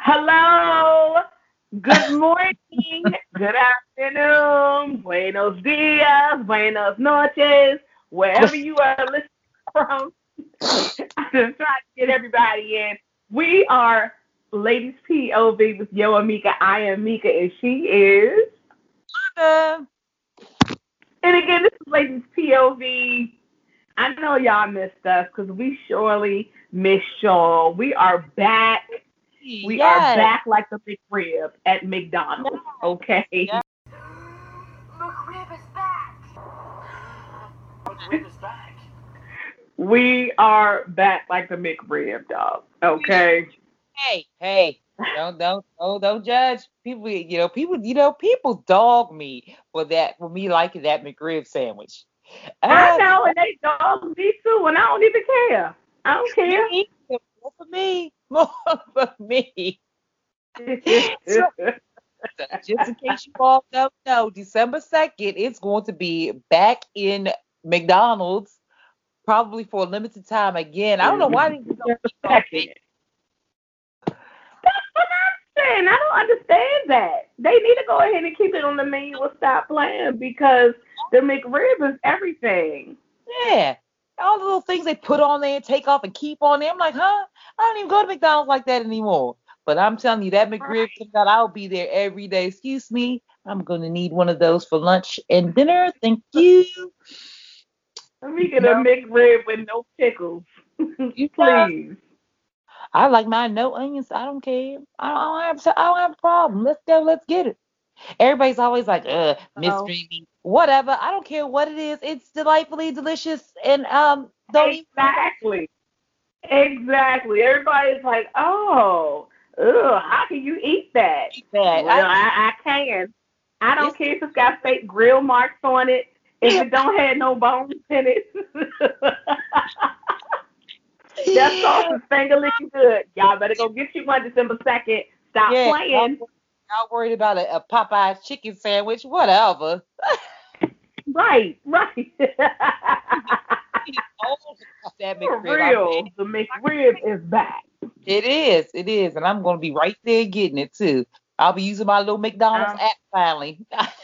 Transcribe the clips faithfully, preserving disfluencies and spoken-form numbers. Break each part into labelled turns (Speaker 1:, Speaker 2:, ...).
Speaker 1: Hello. Good morning. Good afternoon. Buenos dias. Buenos noches. Wherever you are listening from, I'm just trying to get everybody in. We are Ladies P O V with Yo and Mika. I am Mika and she is.
Speaker 2: Uh,
Speaker 1: And again, this is Ladies P O V. I know y'all missed us because we surely missed y'all. We are back. We are
Speaker 2: yes,
Speaker 1: back like the McRib at McDonald's. Okay.
Speaker 2: yes.
Speaker 3: McRib is back. McRib is back.
Speaker 1: We are back like the McRib, dog. Okay.
Speaker 2: Hey, hey, don't, don't, don't, don't judge people. You know, people, you know, people dog me for that, for me liking that McRib sandwich.
Speaker 1: I
Speaker 2: Uh,
Speaker 1: know, and they dog me too, and I don't even care. I don't care.
Speaker 2: me, more for me, more for me. So, so just in case you all don't know, December second, it's going to be back in McDonald's, probably for a limited time again. I don't know why they just don't
Speaker 1: Just a
Speaker 2: keep on
Speaker 1: second. That's what I'm saying. I don't understand that. They need to go ahead and keep it on the menu and stop playing because the McRib is everything.
Speaker 2: Yeah. All the little things they put on there and take off and keep on there. I'm like, huh? I don't even go to McDonald's like that anymore. But I'm telling you, that McRib
Speaker 1: Right.
Speaker 2: comes out, I'll be there every day. Excuse me, I'm gonna need one of those for lunch and dinner. Thank you.
Speaker 1: Let me get a
Speaker 2: No,
Speaker 1: McRib with no pickles.
Speaker 2: you know,
Speaker 1: Please.
Speaker 2: I like mine no onions. I don't care. I don't, I don't have I don't have a problem. Let's go. Let's get it. Everybody's always like, uh,
Speaker 1: Oh,
Speaker 2: mystery meat. Whatever. I don't care what it is. It's delightfully delicious and um don't even worry about
Speaker 1: exactly. Exactly. Everybody's like, oh, ugh, how can you eat that?
Speaker 2: that.
Speaker 1: Well,
Speaker 2: I
Speaker 1: I, I can. I don't
Speaker 2: it's
Speaker 1: care if it's got fake grill marks on it, if it don't have no bones in it. That sauce is finger licking good. Y'all better go get you one December second. Stop
Speaker 2: yeah, y'all,
Speaker 1: playing.
Speaker 2: wor- y'all worried about a, a Popeye's chicken sandwich, whatever.
Speaker 1: Right, right.
Speaker 2: It's all about that
Speaker 1: For
Speaker 2: McRib. I'm
Speaker 1: real, the McRib is back.
Speaker 2: it is, it is, and I'm gonna be right there getting it too. I'll be using my little McDonald's
Speaker 1: Um,
Speaker 2: app finally.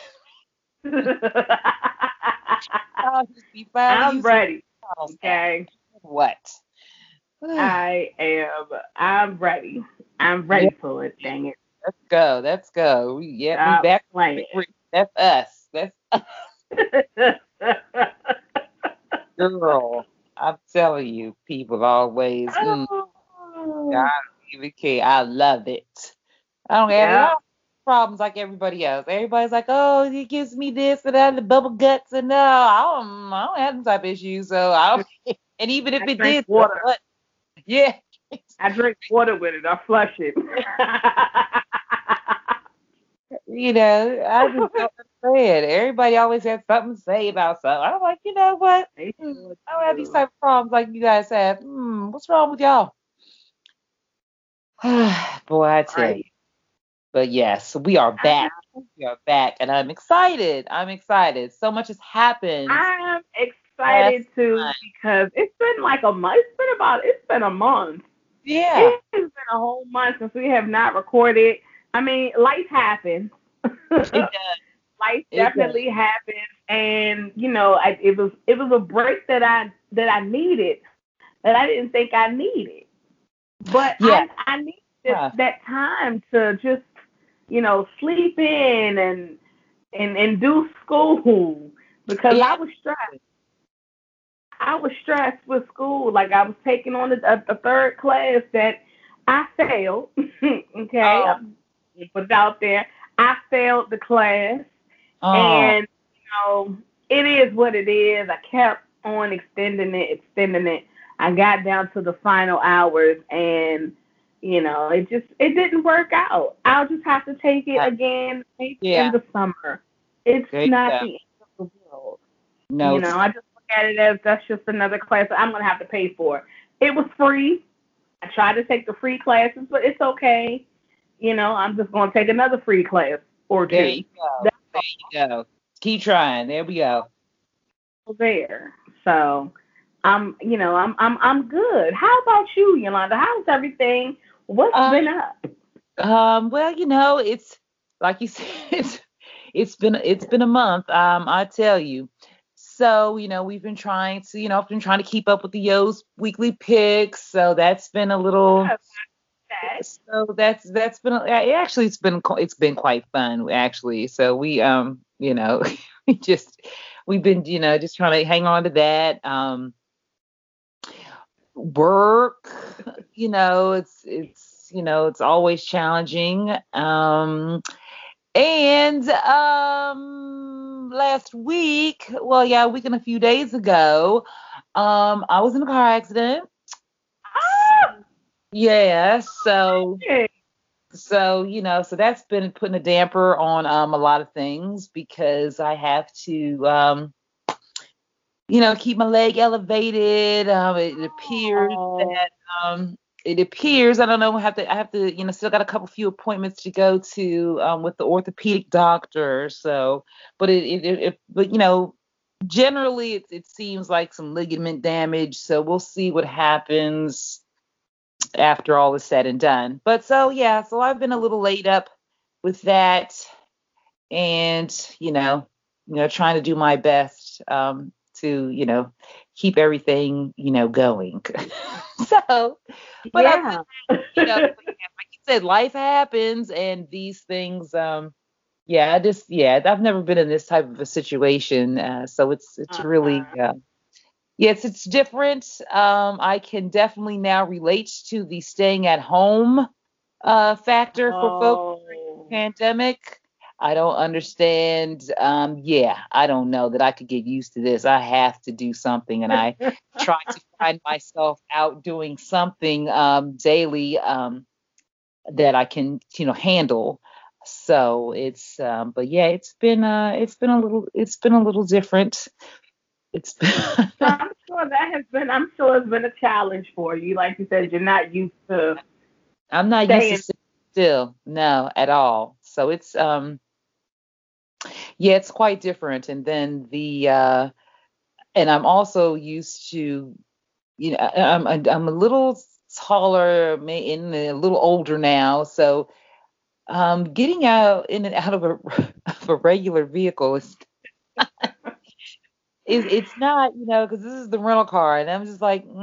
Speaker 2: I'll just be finally
Speaker 1: I'm
Speaker 2: using
Speaker 1: ready.
Speaker 2: my McDonald's app.
Speaker 1: Okay.
Speaker 2: What?
Speaker 1: I am. I'm ready. I'm
Speaker 2: Yeah,
Speaker 1: ready for it. Dang it.
Speaker 2: let's go. Let's go. We, yep, we
Speaker 1: Stop
Speaker 2: back
Speaker 1: playing.
Speaker 2: to McRib. That's us. That's girl. I'm telling you, people always. Mm, I
Speaker 1: Oh,
Speaker 2: don't even care. I love it. I don't have I don't
Speaker 1: yeah.
Speaker 2: have problems like everybody else. Everybody's like, oh, it gives me this and that, the bubble guts, and no, I don't, I don't have them type of issues. So I don't. And even if
Speaker 1: I
Speaker 2: it
Speaker 1: drink
Speaker 2: did, so
Speaker 1: water.
Speaker 2: what? Yeah,
Speaker 1: I drink water with it. I flush it.
Speaker 2: you know, I just don't understand. Everybody always has something to say about something. I'm like, you know what?
Speaker 1: They
Speaker 2: Hmm,
Speaker 1: sure
Speaker 2: I don't have these
Speaker 1: do.
Speaker 2: type of problems like you guys have. Hmm, what's wrong with y'all? Boy, I tell you.
Speaker 1: Right.
Speaker 2: But yes, we are
Speaker 1: I
Speaker 2: back.
Speaker 1: know.
Speaker 2: We are back, and I'm excited. I'm excited. So much has happened
Speaker 1: I'm
Speaker 2: last
Speaker 1: excited too
Speaker 2: time.
Speaker 1: because it's been like a month. It's been about. It's been a month.
Speaker 2: Yeah,
Speaker 1: It has been a whole month since we have not recorded. I mean, life happens.
Speaker 2: it does.
Speaker 1: Life
Speaker 2: It does.
Speaker 1: definitely happens, and you know, I, it was it was a break that I that I needed that I didn't think I needed, but I
Speaker 2: Yeah.
Speaker 1: I needed this,
Speaker 2: Huh.
Speaker 1: that time to just you know sleep in and and and do school because I
Speaker 2: Yeah.
Speaker 1: was stressed. I was stressed with school. Like I was taking on a, a, a third class that I failed. Okay,
Speaker 2: Oh.
Speaker 1: I'm put it out there. I failed the class,
Speaker 2: Oh.
Speaker 1: and you know it is what it is. I kept on extending it, extending it. I got down to the final hours, and you know it just it didn't work out. I'll just have to take it
Speaker 2: uh,
Speaker 1: again, maybe
Speaker 2: Yeah.
Speaker 1: in the summer. It's
Speaker 2: There you
Speaker 1: not
Speaker 2: go.
Speaker 1: the end of the world.
Speaker 2: No,
Speaker 1: You
Speaker 2: it's
Speaker 1: know, I just look at it as that's just another class that I'm gonna have to pay for. It was free. I tried to take the free classes, but it's okay. You know, I'm just gonna take another free class or
Speaker 2: there you
Speaker 1: two.
Speaker 2: go.
Speaker 1: That's
Speaker 2: There you go. Keep trying. There we go.
Speaker 1: all there. So I'm, you know, I'm I'm I'm good. How about you, Yolanda? How's everything? What's
Speaker 2: Uh,
Speaker 1: been up?
Speaker 2: Um, well, you know, it's like you said, it's it's been it's been a month. Um, I tell you. So, you know, we've been trying to, you know, I've been trying to keep up with the Yo's weekly picks. So that's been a little.
Speaker 1: Okay.
Speaker 2: So that's that's been a- yeah, actually it's been qu- it's been quite fun actually. So we um you know we just we've been you know just trying to hang on to that. Um, work, you know, it's it's you know it's always challenging. Um, and um, last week, well, yeah, a week and a few days ago, um, I was in a car accident.
Speaker 1: Ah,
Speaker 2: Yeah, so
Speaker 1: okay.
Speaker 2: so you know, so that's been putting a damper on um a lot of things because I have to um you know, keep my leg elevated. Um, it, it appears
Speaker 1: Oh,
Speaker 2: that um, it appears I don't know. I have to I have to you know still got a couple few appointments to go to um, with the orthopedic doctor. So, but it, it, it, it but you know generally it, it seems like some ligament damage. So we'll see what happens after all is said and done. But so yeah, so I've been a little laid up with that, and you know, you know, trying to do my best um, to you know keep everything you know going. So, but other than
Speaker 1: yeah.
Speaker 2: you know, like you said, life happens, and these things. Um, yeah, I just yeah, I've never been in this type of a situation, uh, so it's it's really
Speaker 1: Uh-huh.
Speaker 2: uh, yes, it's different. Um, I can definitely now relate to the staying at home uh, factor for folks
Speaker 1: Oh.
Speaker 2: pandemic. I don't understand. Um, yeah, I don't know that I could get used to this. I have to do something, and I try to find myself out doing something um, daily um, that I can, you know, handle. So it's, um, but yeah, it's been, uh, it's been a little, it's been a little different. It's been,
Speaker 1: So I'm sure that has been, I'm sure it's been a challenge for you. Like you said, you're not used to
Speaker 2: I'm not used to
Speaker 1: staying.
Speaker 2: sitting still, no, at all. So it's, um, yeah, it's quite different. And then the, uh, and I'm also used to, you know, I- I'm I'm a little taller, may and a little older now, so um, getting out in and out of a of a regular vehicle is is it's not, you know, because this is the rental car, and I'm just like,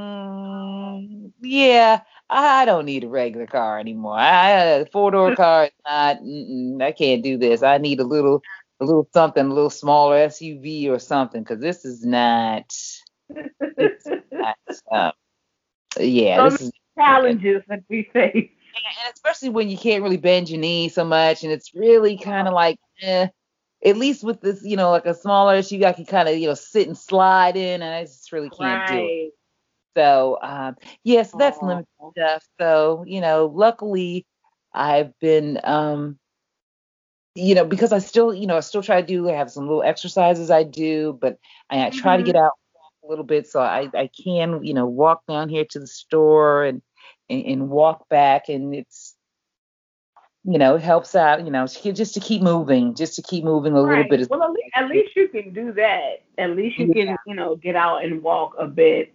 Speaker 2: mm, yeah, I don't need a regular car anymore. I a four door car is not, mm-mm, I can't do this. I need a little a little something, a little smaller S U V or something, because this is not. This is not. Um, yeah,
Speaker 1: So many
Speaker 2: this is.
Speaker 1: challenges that we face.
Speaker 2: And especially when you can't really bend your knees so much, and it's really kind of like, eh. At least with this, you know, like a smaller S U V, I can kind of, you know, sit and slide in, and I just really can't do it.
Speaker 1: Right.
Speaker 2: So, um, yeah, so that's
Speaker 1: Oh.
Speaker 2: limited stuff. So, you know, luckily, I've been, um, you know, because I still, you know, I still try to do, I have some little exercises I do, but I, I try to
Speaker 1: Hmm.
Speaker 2: get out a little bit so I, I can, you know, walk down here to the store and, and, and walk back, and it's you know, it helps out, you know, just to keep moving, just to keep moving a little bit.
Speaker 1: Right.
Speaker 2: As
Speaker 1: Well, at least, at least you can do that. At least you
Speaker 2: Yeah,
Speaker 1: can, you know, get out and walk a bit.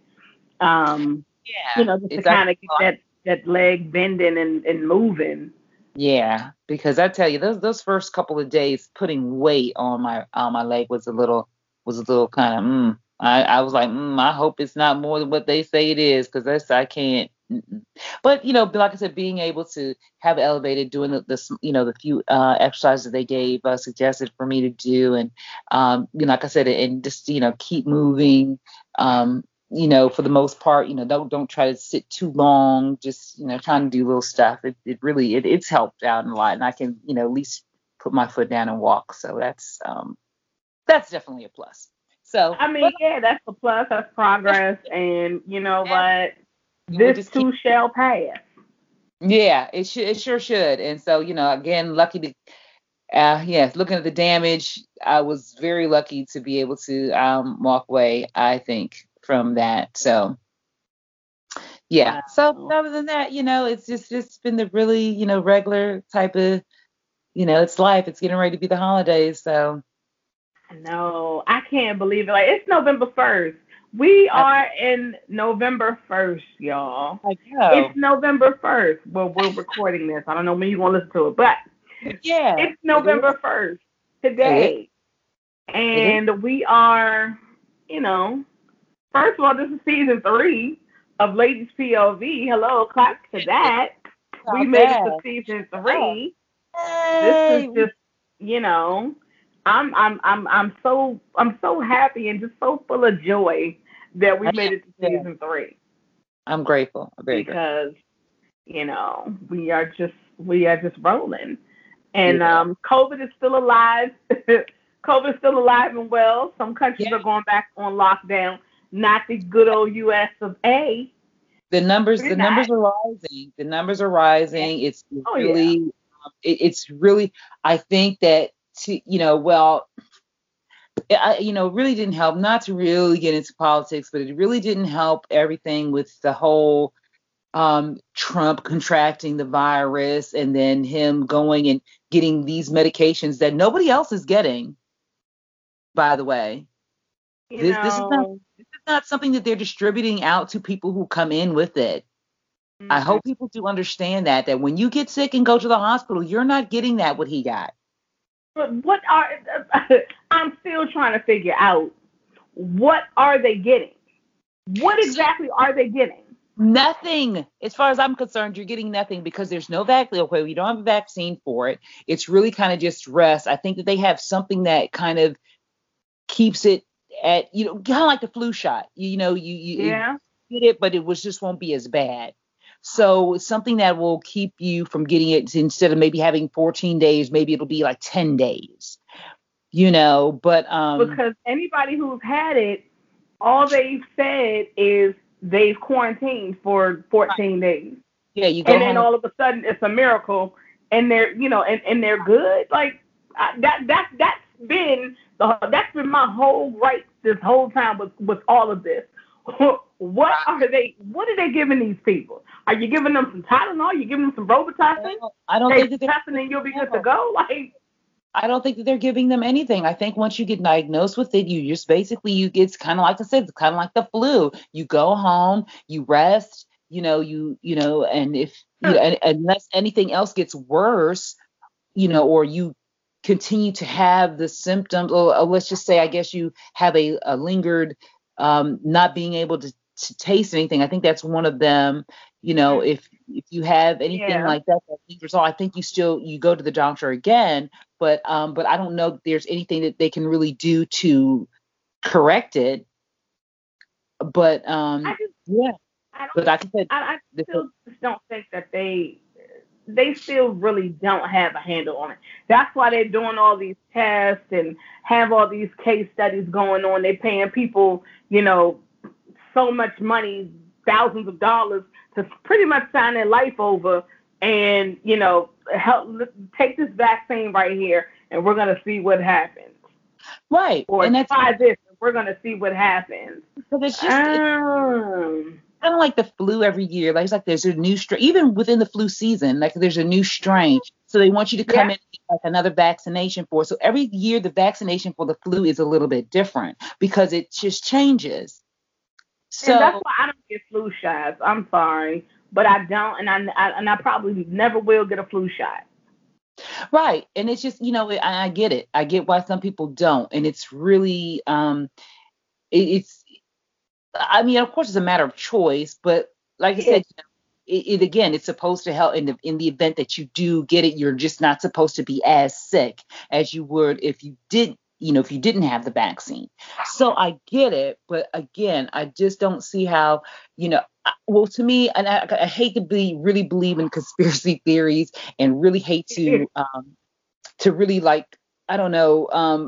Speaker 1: Um, you
Speaker 2: yeah,
Speaker 1: know, just to
Speaker 2: it's I,
Speaker 1: kind of get that that leg bending and and moving.
Speaker 2: yeah, because I tell you, those those first couple of days putting weight on my on my leg was a little was a little kind of mm, I I was like, mm, I hope it's not more than what they say it is, because that's I can't. Mm-mm. But you know, like I said, being able to have it elevated, doing the, the s- you know the few uh, exercises they gave uh, suggested for me to do, and um, you know, like I said, and just you know keep moving. Um, you know, for the most part, you know, don't don't try to sit too long. Just you know, trying to do little stuff. It it really it, it's helped out a lot, and I can you know at least put my foot down and walk. So that's um that's definitely a plus. So,
Speaker 1: I
Speaker 2: but
Speaker 1: mean, yeah, that's a plus. That's progress, and you know
Speaker 2: yeah,
Speaker 1: what?
Speaker 2: we'll
Speaker 1: This
Speaker 2: just keep.
Speaker 1: too shall pass.
Speaker 2: Yeah, it should it sure should. And so you know, again, lucky to. Uh, yes, looking at the damage, I was very lucky to be able to um, walk away, I think, from that. So, yeah. So
Speaker 1: Wow.
Speaker 2: other than that, you know, it's just it's been the really, you know, regular type of, you know, it's life. It's getting ready to be the holidays. So
Speaker 1: No, I can't believe it. Like it's November first. We
Speaker 2: I,
Speaker 1: are in November first, y'all.
Speaker 2: I know.
Speaker 1: It's November first. Well, we're recording this. I don't know when you're going to listen to it, but
Speaker 2: Yeah,
Speaker 1: it's
Speaker 2: it is.
Speaker 1: November first
Speaker 2: It is.
Speaker 1: today.
Speaker 2: It is.
Speaker 1: And we are, you know, first of all, this is season three of Ladies P O V. Hello, clap to
Speaker 2: It's
Speaker 1: that. We
Speaker 2: not
Speaker 1: made it to
Speaker 2: bad.
Speaker 1: season
Speaker 2: Oh,
Speaker 1: three. This is
Speaker 2: yay! We-
Speaker 1: just, you know, I'm I'm I'm I'm so I'm so happy and just so full of joy that we
Speaker 2: I
Speaker 1: made
Speaker 2: am.
Speaker 1: it to
Speaker 2: Yeah,
Speaker 1: season three
Speaker 2: I'm grateful. I'm very grateful.
Speaker 1: because you know we are just we are just rolling. And
Speaker 2: Yeah.
Speaker 1: um, COVID is still alive. COVID is still alive and well. Some
Speaker 2: Yeah.
Speaker 1: countries are going back on lockdown. Not the good old U S of A.
Speaker 2: The numbers,
Speaker 1: We're
Speaker 2: the
Speaker 1: not.
Speaker 2: numbers are rising. The numbers are
Speaker 1: Yeah.
Speaker 2: rising. It's
Speaker 1: Oh yeah.
Speaker 2: really, um, it, it's really. I think that to, you know, well, I, you know, really didn't help. Not to really get into politics, but it really didn't help everything with the whole um, Trump contracting the virus and then him going and getting these medications that nobody else is getting. By the way,
Speaker 1: You
Speaker 2: this this is not
Speaker 1: know.
Speaker 2: this is not something that they're distributing out to people who come in with it. I
Speaker 1: Mm-mm.
Speaker 2: hope people do understand that that when you get sick and go to the hospital, you're not getting that what he got.
Speaker 1: But what are? I'm still trying to figure out what are they getting? What
Speaker 2: So
Speaker 1: exactly are they getting?
Speaker 2: nothing, as far as I'm concerned, you're getting nothing because there's no vaccine. Okay, we don't have a vaccine for it. It's really kind of just rest. I think that they have something that kind of keeps it at, you know, kind of like the flu shot. You, you know, you you it,
Speaker 1: Yeah.
Speaker 2: get it, but it was just won't be as bad. So it's something that will keep you from getting it instead of maybe having fourteen days, maybe it'll be like ten days. You know, but um,
Speaker 1: Because anybody who's had it, all they've said is they've quarantined for fourteen days.
Speaker 2: yeah, you go
Speaker 1: And then
Speaker 2: home.
Speaker 1: all of a sudden it's a miracle and they're, you know, and, and they're good. Like I, that, that, that's been the, that's been my whole right this whole time with, with all of this. What are they, what are they giving these people? Are you giving them some Tylenol? Are you giving them some Robitussin?
Speaker 2: I don't
Speaker 1: They
Speaker 2: think that they're
Speaker 1: testing and you'll be good to go? Like,
Speaker 2: I don't think that they're giving them anything. I think once you get diagnosed with it, you just basically you it's kind of like I said, it's kind of like the flu. You go home, you rest, you know, you you know, and if you know, and, unless anything else gets worse, you know, or you continue to have the symptoms, or, or let's just say, I guess you have a, a lingered um, not being able to, to taste anything. I think that's one of them. You know, if if you have anything
Speaker 1: yeah.
Speaker 2: like that that lingers on, I think you still you go to the doctor again. But um, but I don't know that there's anything that they can really do to correct it. But
Speaker 1: I
Speaker 2: um,
Speaker 1: just,
Speaker 2: yeah.
Speaker 1: I don't,
Speaker 2: But like I said,
Speaker 1: I, I
Speaker 2: the,
Speaker 1: still just don't think that they they still really don't have a handle on it. That's why they're doing all these tests and have all these case studies going on. They're paying people, you know, so much money, thousands of dollars, to pretty much sign their life over and, you know, help take this vaccine right here and we're gonna see what happens.
Speaker 2: right,
Speaker 1: Or
Speaker 2: and that's
Speaker 1: try this and we're gonna see what happens.
Speaker 2: because it's just it's
Speaker 1: Um,
Speaker 2: kind of like the flu every year. Like it's like there's a new strain, even within the flu season, like there's a new strain. So they want you to
Speaker 1: yeah.
Speaker 2: come in and get like another vaccination for it. So every year the vaccination for the flu is a little bit different because it just changes.
Speaker 1: And that's
Speaker 2: So
Speaker 1: why I don't get flu shots. I'm sorry, but I don't, and I, I and I probably never will get a flu shot.
Speaker 2: right, and it's just you know I, I get it. I get why some people don't, and it's really um it, it's I mean of course it's a matter of choice, but like I
Speaker 1: Yeah.
Speaker 2: said, it, it again, it's supposed to help in the in the event that you do get it. You're just not supposed to be as sick as you would if you did, you know, if you didn't have the vaccine. So I get it, but again, I just don't see how, you know, I- well, to me, and I, I hate to be really believe in conspiracy theories and really hate to um to really like I don't know um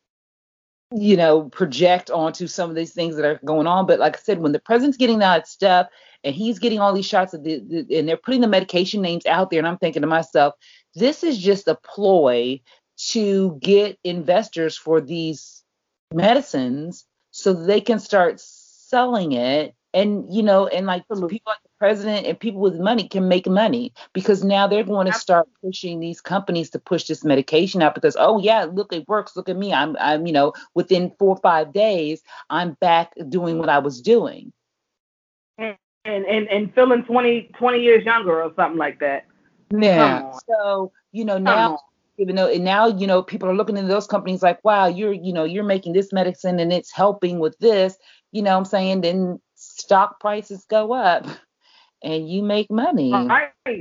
Speaker 2: you know, project onto some of these things that are going on. But like I said, when the president's getting that stuff and he's getting all these shots of the, the and they're putting the medication names out there, and I'm thinking to myself, this is just a ploy to get investors for these medicines so they can start selling it. And you know, and like
Speaker 1: Absolutely.
Speaker 2: people like the president and people with money can make money, because now they're going to start pushing these companies to push this medication out because, oh yeah, look, it works. Look at me. I'm, I'm, you know, within four or five days, I'm back doing what I was doing.
Speaker 1: And, and, and feeling twenty, twenty years younger or something like that.
Speaker 2: Yeah. So, you know, now, even though, and now, you know, people are looking into those companies like, wow, you're, you know, you're making this medicine and it's helping with this, you know what I'm saying? Then stock prices go up and you make money.
Speaker 1: Right.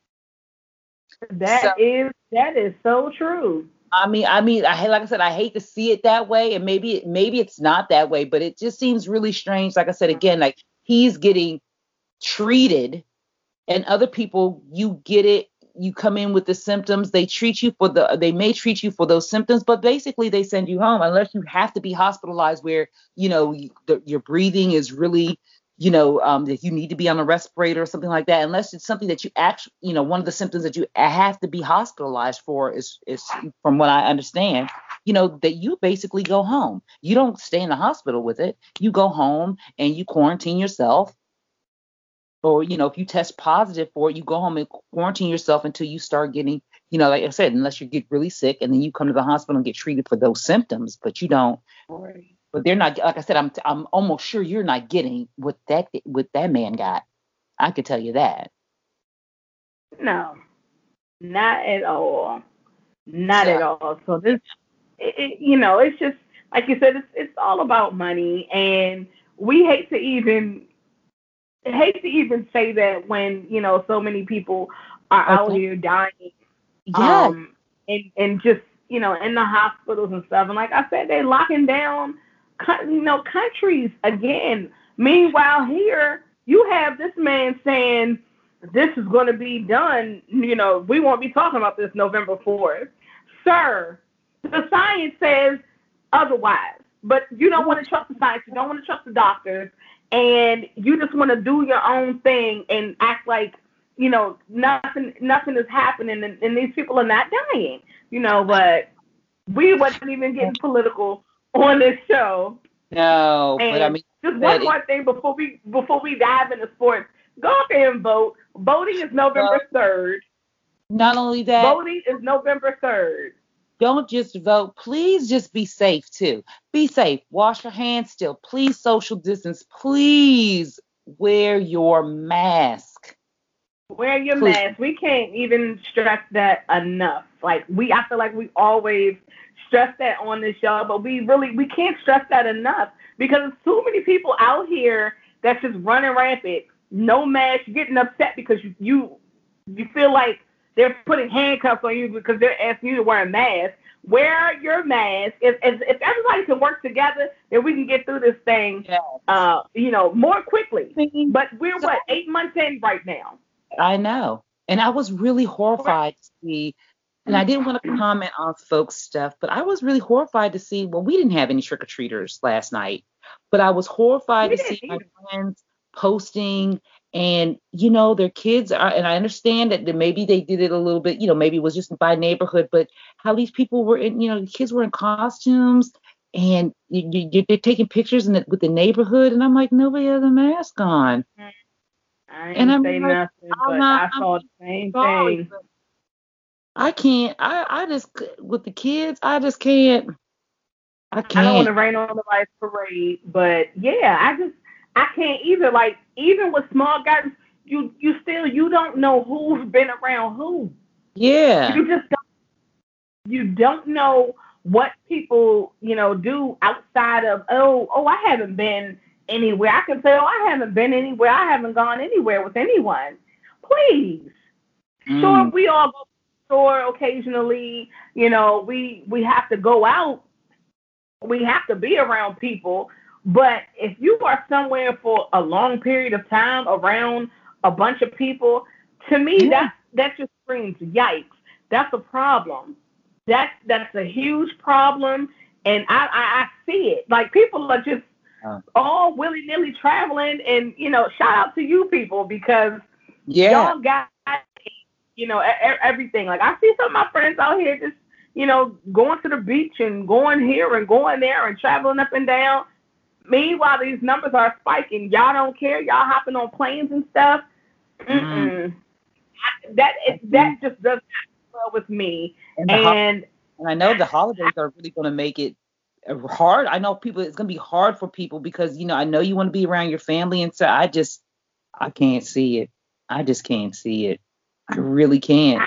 Speaker 1: That so, is, that is so true.
Speaker 2: I mean, I mean, I like I said, I hate to see it that way, and maybe, maybe it's not that way, but it just seems really strange. Like I said, again, like he's getting treated, and other people, you get it, you come in with the symptoms, they treat you for the, they may treat you for those symptoms, but basically they send you home unless you have to be hospitalized where, you know, you, the, your breathing is really, you know, um, that you need to be on a respirator or something like that, unless it's something that you actually, you know, one of the symptoms that you have to be hospitalized for is, is from what I understand, you know, that you basically go home. You don't stay in the hospital with it. You go home and you quarantine yourself. Or, you know, if you test positive for it, you go home and quarantine yourself until you start getting, you know, like I said, unless you get really sick and then you come to the hospital and get treated for those symptoms, but you don't. Right. But they're not, like I said, I'm I'm almost sure you're not getting what that what that man got. I could tell you that.
Speaker 1: No, not at all. Not so, at all. So this, it, it, you know, it's just like you said, it's it's all about money, and we hate to even hate to even say that when, you know, so many people are okay. out here dying,
Speaker 2: yeah,
Speaker 1: um, and and just, you know, in the hospitals and stuff. And like I said, they're locking down, you know, countries again. Meanwhile, here you have this man saying this is going to be done. You know, we won't be talking about this November fourth, sir. The science says otherwise, but you don't want to trust the science. You don't want to trust the doctors. And you just want to do your own thing and act like, you know, nothing nothing is happening, and, and these people are not dying, you know, but we wasn't even getting political on this show.
Speaker 2: No,
Speaker 1: and
Speaker 2: but I mean,
Speaker 1: just one more thing before we before we dive into sports. Go up there and vote. Voting is November third.
Speaker 2: Not only that,
Speaker 1: voting is November third.
Speaker 2: Don't just vote. Please just be safe, too. Be safe. Wash your hands still. Please social distance. Please wear your mask.
Speaker 1: Wear your Please. mask. We can't even stress that enough. Like, we, I feel like we always stress that on this show, but we really, we can't stress that enough because there's too many people out here that's just running rampant. No mask. You're getting upset because you, you, you feel like they're putting handcuffs on you because they're asking you to wear a mask. Wear your mask. If, if, if everybody can work together, then we can get through this thing, yes. uh, you know, more quickly. But we're, what, eight months in right now?
Speaker 2: I know. And I was really horrified to see, and I didn't want to comment on folks' stuff, but I was really horrified to see, well, we didn't have any trick-or-treaters last night, but I was horrified we to see either. my friends posting. And, you know, their kids are, and I understand that maybe they did it a little bit, you know, maybe it was just by neighborhood, but how these people were in, you know, the kids were in costumes and you, you, they're taking pictures in the, with the neighborhood. And I'm like, nobody has a mask on.
Speaker 1: I ain't and I'm say like, nothing, but not, I saw I'm the same sorry, thing.
Speaker 2: I can't, I, I just, with the kids, I just can't, I can't.
Speaker 1: I don't want to rain on nobody's parade, but yeah, I just, I can't either. Like, even with small guys, you you still, you don't know who's been around who.
Speaker 2: Yeah.
Speaker 1: You just don't, you don't know what people, you know, do outside of, oh, oh, I haven't been anywhere. I can say, oh, I haven't been anywhere. I haven't gone anywhere with anyone. Please. Mm. Sure, we all go to the store occasionally. You know, we, we have to go out. We have to be around people. But if you are somewhere for a long period of time around a bunch of people, to me, yeah. that that just screams, yikes. That's a problem. That's, that's a huge problem. And I, I, I see it. Like, people are just uh, all willy-nilly traveling. And, you know, shout out to you people because yeah. y'all got, you know, everything. Like, I see some of my friends out here just, you know, going to the beach and going here and going there and traveling up and down. meanwhile, these numbers are spiking. Y'all don't care. Y'all hopping on planes and stuff.
Speaker 2: Mm.
Speaker 1: Mm-mm. I, that it, that just does not well with me.
Speaker 2: And, the ho-
Speaker 1: And
Speaker 2: and I know the holidays are really going to make it uh, hard. I know people, it's going to be hard for people because, you know, I know you want to be around your family. And so I just, I can't see it. I just can't see it. I really can't.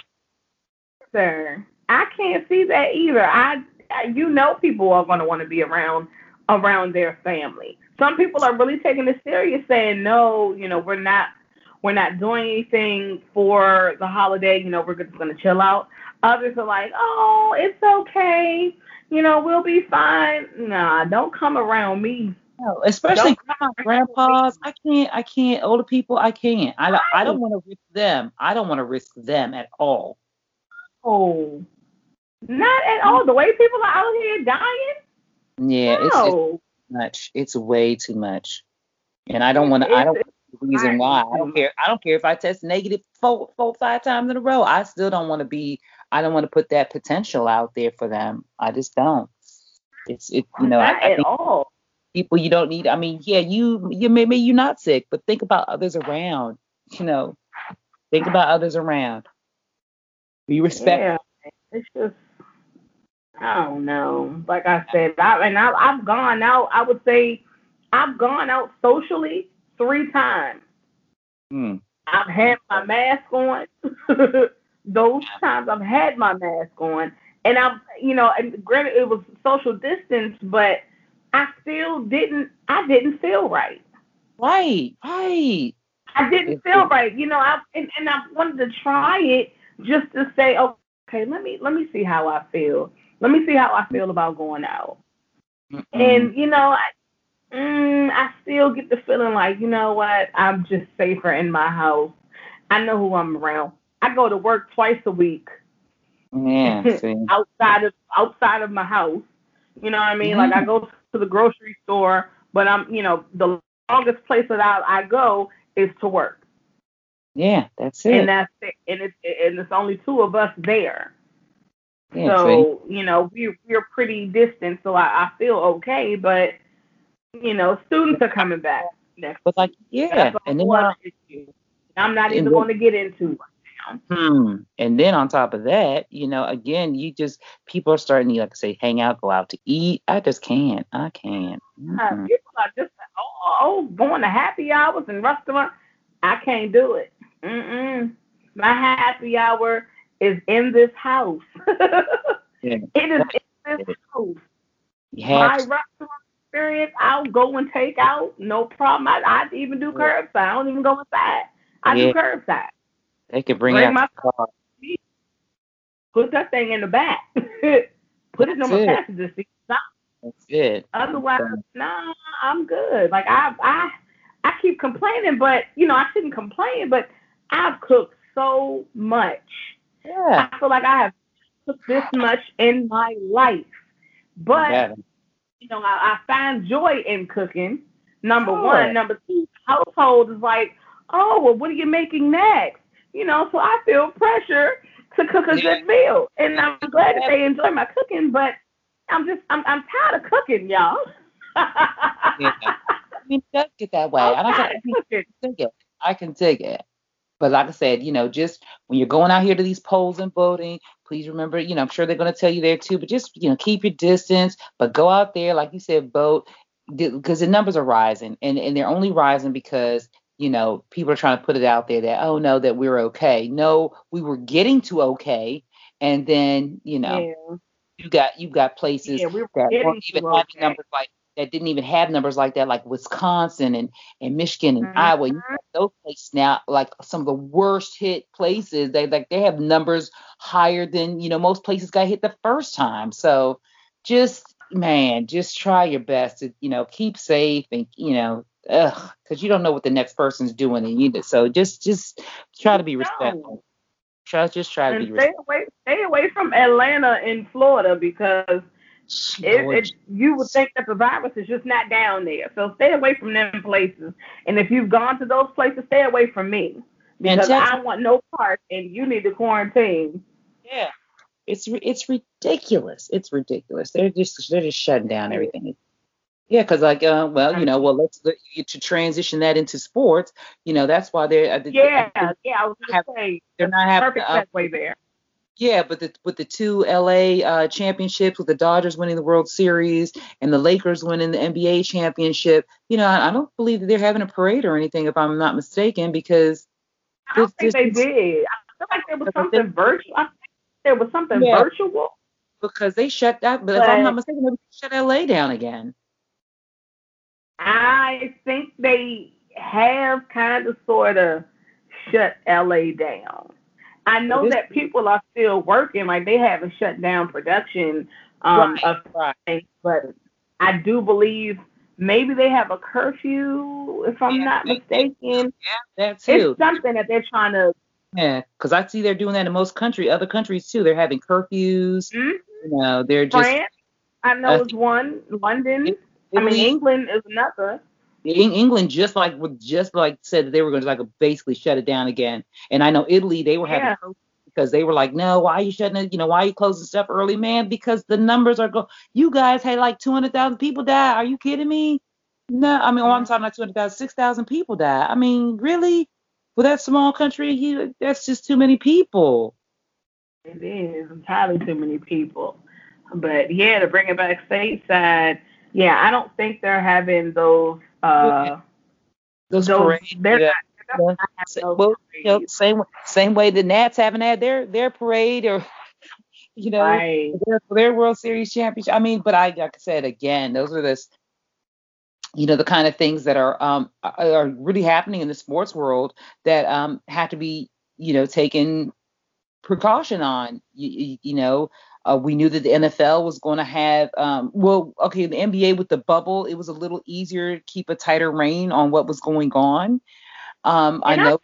Speaker 1: sir, I can't see that either. I, I you know, people are going to want to be around around their family. Some people are really taking it serious, saying, no, you know, we're not we're not doing anything for the holiday. You know, we're just going to chill out. Others are like, oh, it's okay. You know, we'll be fine. Nah, don't come around me.
Speaker 2: No, especially
Speaker 1: Don't come around
Speaker 2: grandpas.
Speaker 1: me.
Speaker 2: I can't. I can't. Older people. I can't. I don't. I don't
Speaker 1: Right.
Speaker 2: want to risk them. I don't want to risk them at all.
Speaker 1: Oh, not at all. The way people are out here dying,
Speaker 2: Yeah, it's it's
Speaker 1: no.
Speaker 2: much. It's way too much. And I don't
Speaker 1: It,
Speaker 2: want to. I
Speaker 1: it's,
Speaker 2: don't.
Speaker 1: it's
Speaker 2: The reason why
Speaker 1: entirely
Speaker 2: I
Speaker 1: too
Speaker 2: don't
Speaker 1: much.
Speaker 2: care. I don't care if I test negative four, four, five times in a row. I still don't want to be. I don't want to put that potential out there for them. I just don't. It's it. You know. I,
Speaker 1: Not
Speaker 2: I
Speaker 1: at
Speaker 2: think
Speaker 1: all.
Speaker 2: people you don't need. I mean, yeah, you you maybe you're not sick, but think about others around. You know, think about others around. Be respectful.
Speaker 1: Yeah, it's just I don't know. Like I said, I and I, I've gone out. I would say I've gone out socially three times.
Speaker 2: Hmm.
Speaker 1: I've had my mask on. Those times I've had my mask on, and I've you know, and granted it was social distance, but I still didn't. I didn't feel right.
Speaker 2: Right. Right.
Speaker 1: I didn't
Speaker 2: It,
Speaker 1: feel
Speaker 2: it,
Speaker 1: right. You know, I and, and I wanted to try it just to say, okay, let me let me see how I feel. Let me see how I feel about going out.
Speaker 2: mm-mm.
Speaker 1: And you know, I mm, I still get the feeling like, you know what, I'm just safer in my house. I know who I'm around. I go to work twice a week
Speaker 2: Yeah. See.
Speaker 1: outside of outside of my house. You know what I mean? Like I
Speaker 2: Yeah.
Speaker 1: go to the grocery store, but I'm you know the longest place that I, I go is to work.
Speaker 2: Yeah. That's
Speaker 1: And
Speaker 2: it.
Speaker 1: that's it. And it's and it's only two of us there.
Speaker 2: Yeah. See.
Speaker 1: So you know we're we're pretty distant, so I, I feel okay. But you know students are coming back next
Speaker 2: But like,
Speaker 1: week. That's
Speaker 2: yeah.
Speaker 1: a
Speaker 2: And then
Speaker 1: whole other
Speaker 2: uh,
Speaker 1: issue. I'm not
Speaker 2: and
Speaker 1: even
Speaker 2: then
Speaker 1: going to get into right now.
Speaker 2: Hmm. And then on top of that, you know, again, you just people are starting to like I say, hang out, go out to eat. I just can't. I can't.
Speaker 1: Uh,
Speaker 2: Mm-mm.
Speaker 1: people are just oh, oh going to happy hours and restaurants. I can't do it. Mm-mm. My happy hour is in this house.
Speaker 2: Yeah,
Speaker 1: It is
Speaker 2: that's
Speaker 1: in this
Speaker 2: it.
Speaker 1: house.
Speaker 2: You have
Speaker 1: My
Speaker 2: to.
Speaker 1: restaurant experience, I'll go and take out, no problem. I, I even do
Speaker 2: Yeah,
Speaker 1: curbside. I don't even go inside. I do
Speaker 2: yeah,
Speaker 1: curbside.
Speaker 2: they could bring it
Speaker 1: Bring
Speaker 2: out to
Speaker 1: my
Speaker 2: the car.
Speaker 1: seat, put that thing in the back, put it
Speaker 2: That's
Speaker 1: on my
Speaker 2: it.
Speaker 1: passenger seat. Stop.
Speaker 2: That's it.
Speaker 1: Otherwise,
Speaker 2: So,
Speaker 1: nah, I'm good. Like I, I, I keep complaining, but you know I shouldn't complain. But I've cooked so much.
Speaker 2: yeah,
Speaker 1: I feel like I have cooked this much in my life.
Speaker 2: you
Speaker 1: But
Speaker 2: got it.
Speaker 1: you know, I, I find joy in cooking. Number one.
Speaker 2: Sure.
Speaker 1: Number two, household is like, oh, well, what are you making next? You know, so I feel pressure to cook a
Speaker 2: Yeah,
Speaker 1: good meal. And I'm glad that
Speaker 2: yeah,
Speaker 1: they enjoy my cooking, but I'm just, I'm, I'm tired of cooking, y'all.
Speaker 2: yeah. I mean, it does get that way.
Speaker 1: I'm
Speaker 2: And I can,
Speaker 1: tired
Speaker 2: I
Speaker 1: of
Speaker 2: can
Speaker 1: cooking.
Speaker 2: dig it. I can dig it. But like I said, you know, just when you're going out here to these polls and voting, please remember, you know, I'm sure they're going to tell you there too, but just, you know, keep your distance, but go out there, like you said, vote because the numbers are rising and, and they're only rising because, you know, people are trying to put it out there that, oh, no, that we're okay. No, we were getting to okay. And then, you know,
Speaker 1: Yeah,
Speaker 2: you got you got places
Speaker 1: yeah, we were
Speaker 2: that weren't
Speaker 1: getting
Speaker 2: even
Speaker 1: to
Speaker 2: having
Speaker 1: okay.
Speaker 2: numbers like that didn't even have numbers like that, like Wisconsin and, and Michigan and
Speaker 1: Mm-hmm.
Speaker 2: Iowa. You got those places now, like some of the worst hit places. They like they have numbers higher than you know most places got hit the first time. So just man, just try your best to you know keep safe and you know. Ugh, because you don't know what the next person's doing, and you so just just try to be
Speaker 1: No.
Speaker 2: respectful. Try just try to
Speaker 1: And
Speaker 2: be
Speaker 1: stay
Speaker 2: respectful.
Speaker 1: away, stay away from Atlanta in Florida because it,
Speaker 2: Lord,
Speaker 1: it you would think that the virus is just not down there. So stay away from them places. And if you've gone to those places, stay away from me
Speaker 2: man,
Speaker 1: because
Speaker 2: Texas.
Speaker 1: I want no part and you need to quarantine.
Speaker 2: Yeah. It's ri- it's ridiculous. It's ridiculous. They're just they're just shutting down everything. Yeah, because like, uh, well, you know, well, let's let you to transition that into sports. You know, that's why they're. I, think- I
Speaker 1: Yeah,
Speaker 2: think
Speaker 1: yeah, I was gonna
Speaker 2: have,
Speaker 1: say
Speaker 2: they're
Speaker 1: that's
Speaker 2: not
Speaker 1: a
Speaker 2: having.
Speaker 1: perfect
Speaker 2: Uh,
Speaker 1: segue there.
Speaker 2: yeah, but the, with the two L A uh, championships, with the Dodgers winning the World Series and the Lakers winning the N B A championship, you know, I, I don't believe that they're having a parade or anything, if I'm not mistaken, because
Speaker 1: I
Speaker 2: this,
Speaker 1: don't think
Speaker 2: this,
Speaker 1: they
Speaker 2: this
Speaker 1: did. I feel like there was
Speaker 2: because I think,
Speaker 1: something virtual. I think there was something
Speaker 2: yeah,
Speaker 1: virtual,
Speaker 2: because they shut that. But if I'm not
Speaker 1: but
Speaker 2: mistaken, they shut L A down again.
Speaker 1: I think they have kind of sort of shut L A down. I
Speaker 2: So
Speaker 1: know
Speaker 2: this,
Speaker 1: that people are still working, like they haven't shut down production um,
Speaker 2: right,
Speaker 1: of
Speaker 2: right,
Speaker 1: things, but I do believe maybe they have a curfew, if I'm
Speaker 2: yeah,
Speaker 1: not
Speaker 2: they, they,
Speaker 1: mistaken.
Speaker 2: yeah, that
Speaker 1: It's
Speaker 2: too.
Speaker 1: something that they're trying to.
Speaker 2: Yeah, because I see they're doing that in most country, other countries too. They're having curfews.
Speaker 1: Mm,
Speaker 2: You know, they're just
Speaker 1: France, I
Speaker 2: uh,
Speaker 1: know is one. London, I mean
Speaker 2: Italy,
Speaker 1: England is another.
Speaker 2: in England, just like with just like said that they were going to like basically shut it down again. And I know Italy, they were having
Speaker 1: Yeah,
Speaker 2: curfews because they were like, no, why are you shutting it? You know, why are you closing stuff early, man? Because the numbers are go. You guys had like two hundred thousand people die. Are you kidding me? No, I mean, oh, I'm
Speaker 1: mm,
Speaker 2: talking like two hundred thousand, six thousand people die. I mean, really? For that small country, you, that's just too many people.
Speaker 1: it is entirely too many people. But yeah, to bring it back stateside, yeah, I don't think they're having those.
Speaker 2: Yeah,
Speaker 1: Uh,
Speaker 2: those
Speaker 1: those
Speaker 2: parades.
Speaker 1: they're
Speaker 2: Yeah.
Speaker 1: not. They're
Speaker 2: Yeah.
Speaker 1: not
Speaker 2: Sa-
Speaker 1: having those
Speaker 2: Well, you know,
Speaker 1: parades,
Speaker 2: same same way the Nats haven't had their their parade or you know
Speaker 1: right?
Speaker 2: their, their World Series championship. I mean, but I like I said again, those are the you know the kind of things that are um are are really happening in the sports world that um have to be you know taken precaution on. You, you, you know, uh, we knew that the N F L was going to have, um, well, okay, the N B A with the bubble, it was a little easier to keep a tighter rein on what was going on. Um, I
Speaker 1: And I
Speaker 2: know.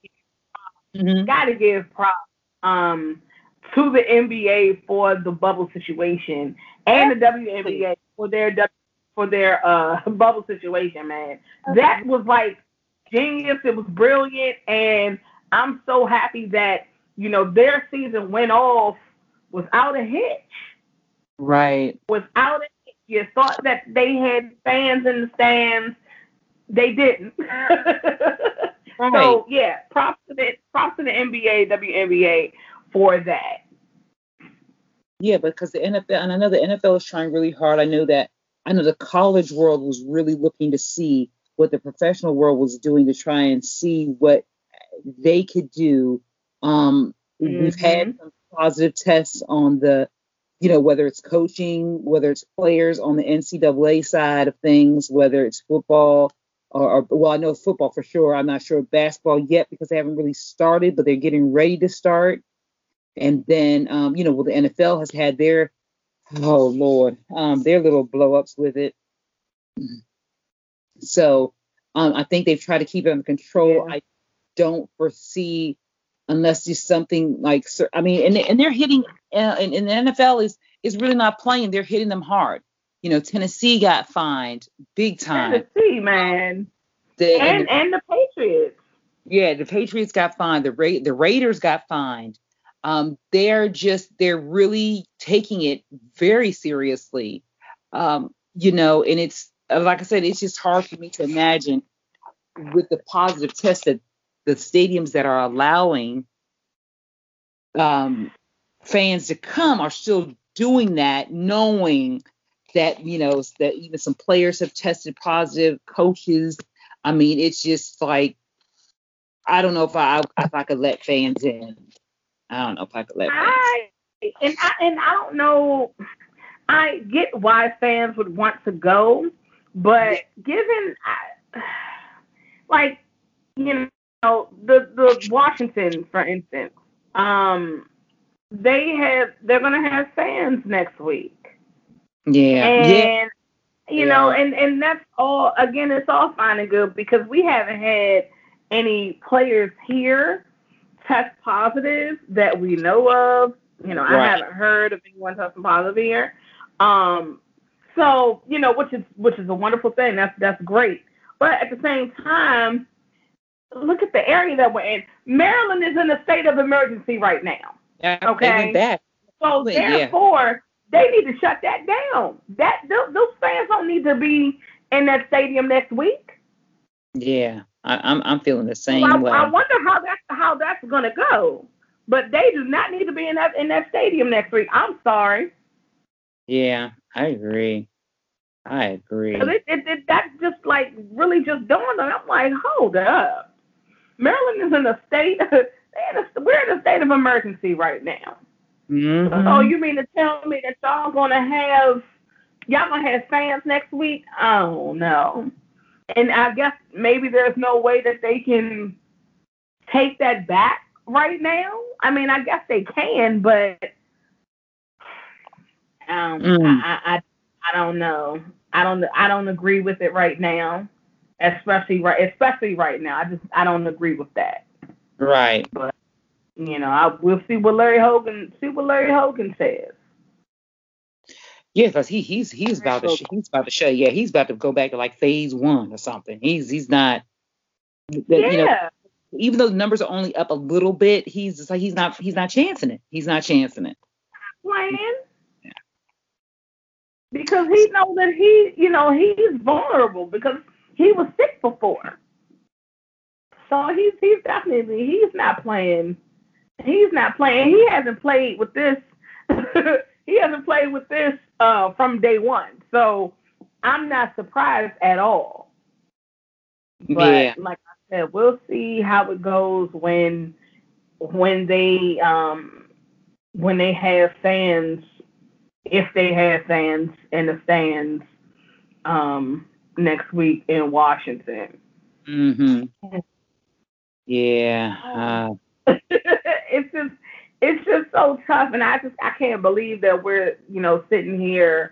Speaker 2: Mhm.
Speaker 1: got to give props um to the N B A for the bubble situation and the
Speaker 2: Absolutely.
Speaker 1: W N B A for their for their uh bubble situation, man. That was like genius. It was brilliant, and I'm so happy that you know their season went off without a hitch.
Speaker 2: Right.
Speaker 1: Without a hitch. You thought that they had fans in the stands. They didn't.
Speaker 2: Right.
Speaker 1: So yeah, props to the props to the N B A, W N B A for that.
Speaker 2: Yeah, because the N F L, and I know the N F L is trying really hard. I know that, I know the college world was really looking to see what the professional world was doing to try and see what they could do. Um, we've had
Speaker 1: Mhm.
Speaker 2: some positive tests on the, you know, whether it's coaching, whether it's players on the N C double A side of things, whether it's football or, or well, I know football for sure. I'm not sure basketball yet because they haven't really started, but they're getting ready to start. And then, um, you know, well, the N F L has had their, oh Lord, um, their little blow ups with it. So um, I think they've tried to keep it under control.
Speaker 1: Yeah.
Speaker 2: I don't foresee unless it's something like I mean, and and they're hitting uh, and, and the N F L is is really not playing. They're hitting them hard. You know, Tennessee got fined big time.
Speaker 1: Tennessee, man.
Speaker 2: The and
Speaker 1: And
Speaker 2: the,
Speaker 1: and the Patriots.
Speaker 2: yeah, the Patriots got fined. The Ra- the Raiders got fined. Um, they're just they're really taking it very seriously. Um, you know, and it's uh, like I said, it's just hard for me to imagine with the positive tests that the stadiums that are allowing um, fans to come are still doing that, knowing that you know that even some players have tested positive, coaches. I mean, it's just like I don't know if I if I could let fans in. I don't know if I could let fans.
Speaker 1: I and I and I don't know. I get why fans would want to go,
Speaker 2: Yeah,
Speaker 1: but given like you know the the Washington, for instance, um, they have they're gonna have fans next week,
Speaker 2: yeah, yeah,
Speaker 1: and you
Speaker 2: they
Speaker 1: know,
Speaker 2: are.
Speaker 1: and and that's all. Again, it's all fine and good because we haven't had any players here test positive that we know of. You know, I
Speaker 2: Right.
Speaker 1: haven't heard of anyone testing positive here. Um, so you know, which is which is a wonderful thing. That's that's great. But at the same time, look at the area that we're in. Maryland is in a state of emergency right now.
Speaker 2: Yeah, they went
Speaker 1: Okay,
Speaker 2: back.
Speaker 1: so
Speaker 2: Went, yeah.
Speaker 1: therefore, they need to shut that down. That those, those fans don't need to be in that stadium next week.
Speaker 2: Yeah, I, I'm I'm feeling the
Speaker 1: So
Speaker 2: same
Speaker 1: I,
Speaker 2: way.
Speaker 1: I wonder how that's how that's gonna go. But they do not need to be in that in that stadium next week. I'm sorry.
Speaker 2: Yeah, I agree. I agree.
Speaker 1: It, it, it, that's just like really just dawned on me. I'm like, hold up. Maryland is in a state. In a, we're in a state of emergency right now.
Speaker 2: Mm-hmm.
Speaker 1: So you mean to tell me that y'all gonna have y'all gonna have fans next week? Oh no. And I guess maybe there's no way that they can take that back right now. I mean, I guess they can, but um,
Speaker 2: Mm.
Speaker 1: I, I, I, I don't know. I don't, I don't agree with it right now, especially right, especially right now. I just, I don't agree with that.
Speaker 2: Right.
Speaker 1: But you know, I we'll see what Larry Hogan, see what Larry Hogan says.
Speaker 2: Yeah, because he he's he's about to sh- he's about to show. Yeah, he's about to go back to like phase one or something. He's he's not.
Speaker 1: Yeah.
Speaker 2: You know, even though the numbers are only up a little bit, he's just like he's not he's not chancing it. He's not chancing it.
Speaker 1: Playing. Yeah. Because he knows that he, you know, he's vulnerable because he was sick before. So he's he's definitely he's not playing. He's not playing. He hasn't played with this. he hasn't played with this uh, from day one. So I'm not surprised at all. But
Speaker 2: yeah.
Speaker 1: like I said, we'll see how it goes when when they um, when they have fans, if they have fans in the stands um, next week in Washington.
Speaker 2: Mm-hmm. Yeah.
Speaker 1: Uh. it's just it's just so tough, and I just I can't believe that we're you know sitting here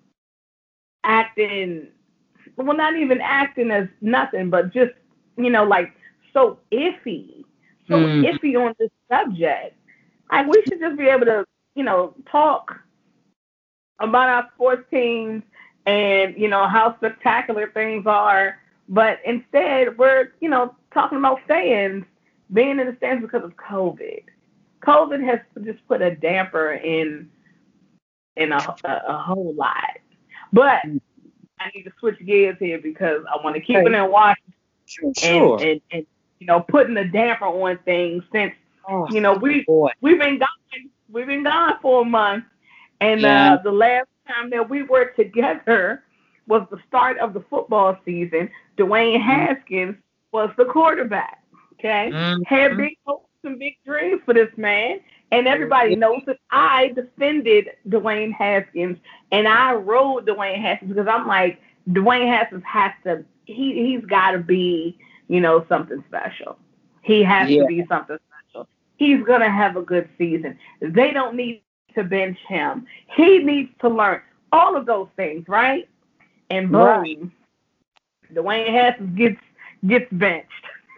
Speaker 1: acting well, not even acting as nothing, but just you know like so iffy, so mm. iffy on this subject. Like we should just be able to you know talk about our sports teams and you know how spectacular things are, but instead we're you know talking about fans being in the stands because of COVID. COVID has just put a damper in in a, a, a whole lot. But I need to switch gears here because I want to keep okay. it in Washington
Speaker 2: sure, sure.
Speaker 1: And, and, and you know putting a damper on things since
Speaker 2: oh,
Speaker 1: you know we
Speaker 2: boy.
Speaker 1: we've been gone we've been gone for a month, and yeah. uh, the last time that we were together was the start of the football season. Dwayne Haskins mm-hmm. was the quarterback. Okay, mm-hmm. had big hopes and big dreams for this man, and everybody knows that I defended Dwayne Haskins and I rode Dwayne Haskins because I'm like Dwayne Haskins has to he he's got to be you know something special. He has yeah. to be something special. He's gonna have a good season. They don't need to bench him. He needs to learn all of those things, right? And boom, right. Dwayne Haskins gets gets benched.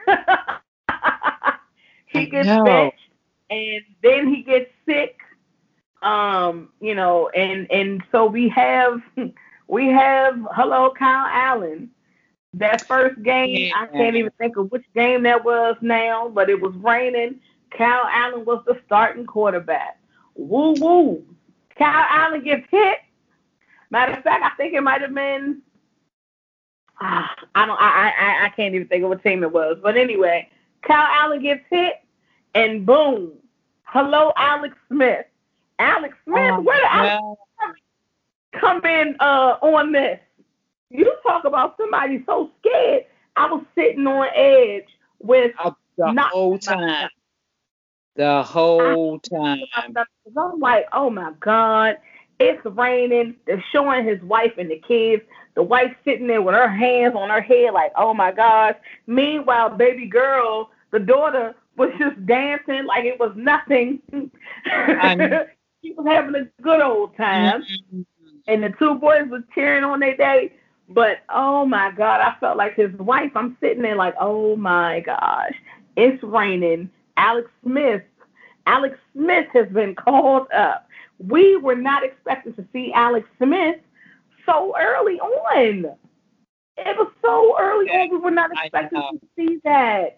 Speaker 1: He gets benched, and then he gets sick. Um, you know, and and so we have we have hello Kyle Allen. That first game, yeah. I can't even think of which game that was now, but it was raining. Kyle Allen was the starting quarterback. Woo woo. Kyle Allen gets hit. Matter of fact, I think it might have been. Ah, I don't. I, I I can't even think of what team it was. But anyway, Kyle Allen gets hit, and boom, hello Alex Smith. Alex Smith, oh, where did Alex Smith come in uh, on this? You talk about somebody so scared. I was sitting on edge with
Speaker 2: uh, the
Speaker 1: not
Speaker 2: whole time. The whole time.
Speaker 1: I'm like, oh my God, it's raining. They're showing his wife and the kids. The wife sitting there with her hands on her head, like, oh my gosh. Meanwhile, baby girl, the daughter, was just dancing like it was nothing. She was having a good old time. Mm-hmm. And the two boys were cheering on their day. But, oh, my God, I felt like his wife. I'm sitting there like, oh, my gosh, it's raining. Alex Smith, Alex Smith has been called up. We were not expecting to see Alex Smith so early on. It was so early on. We were not expecting to see that.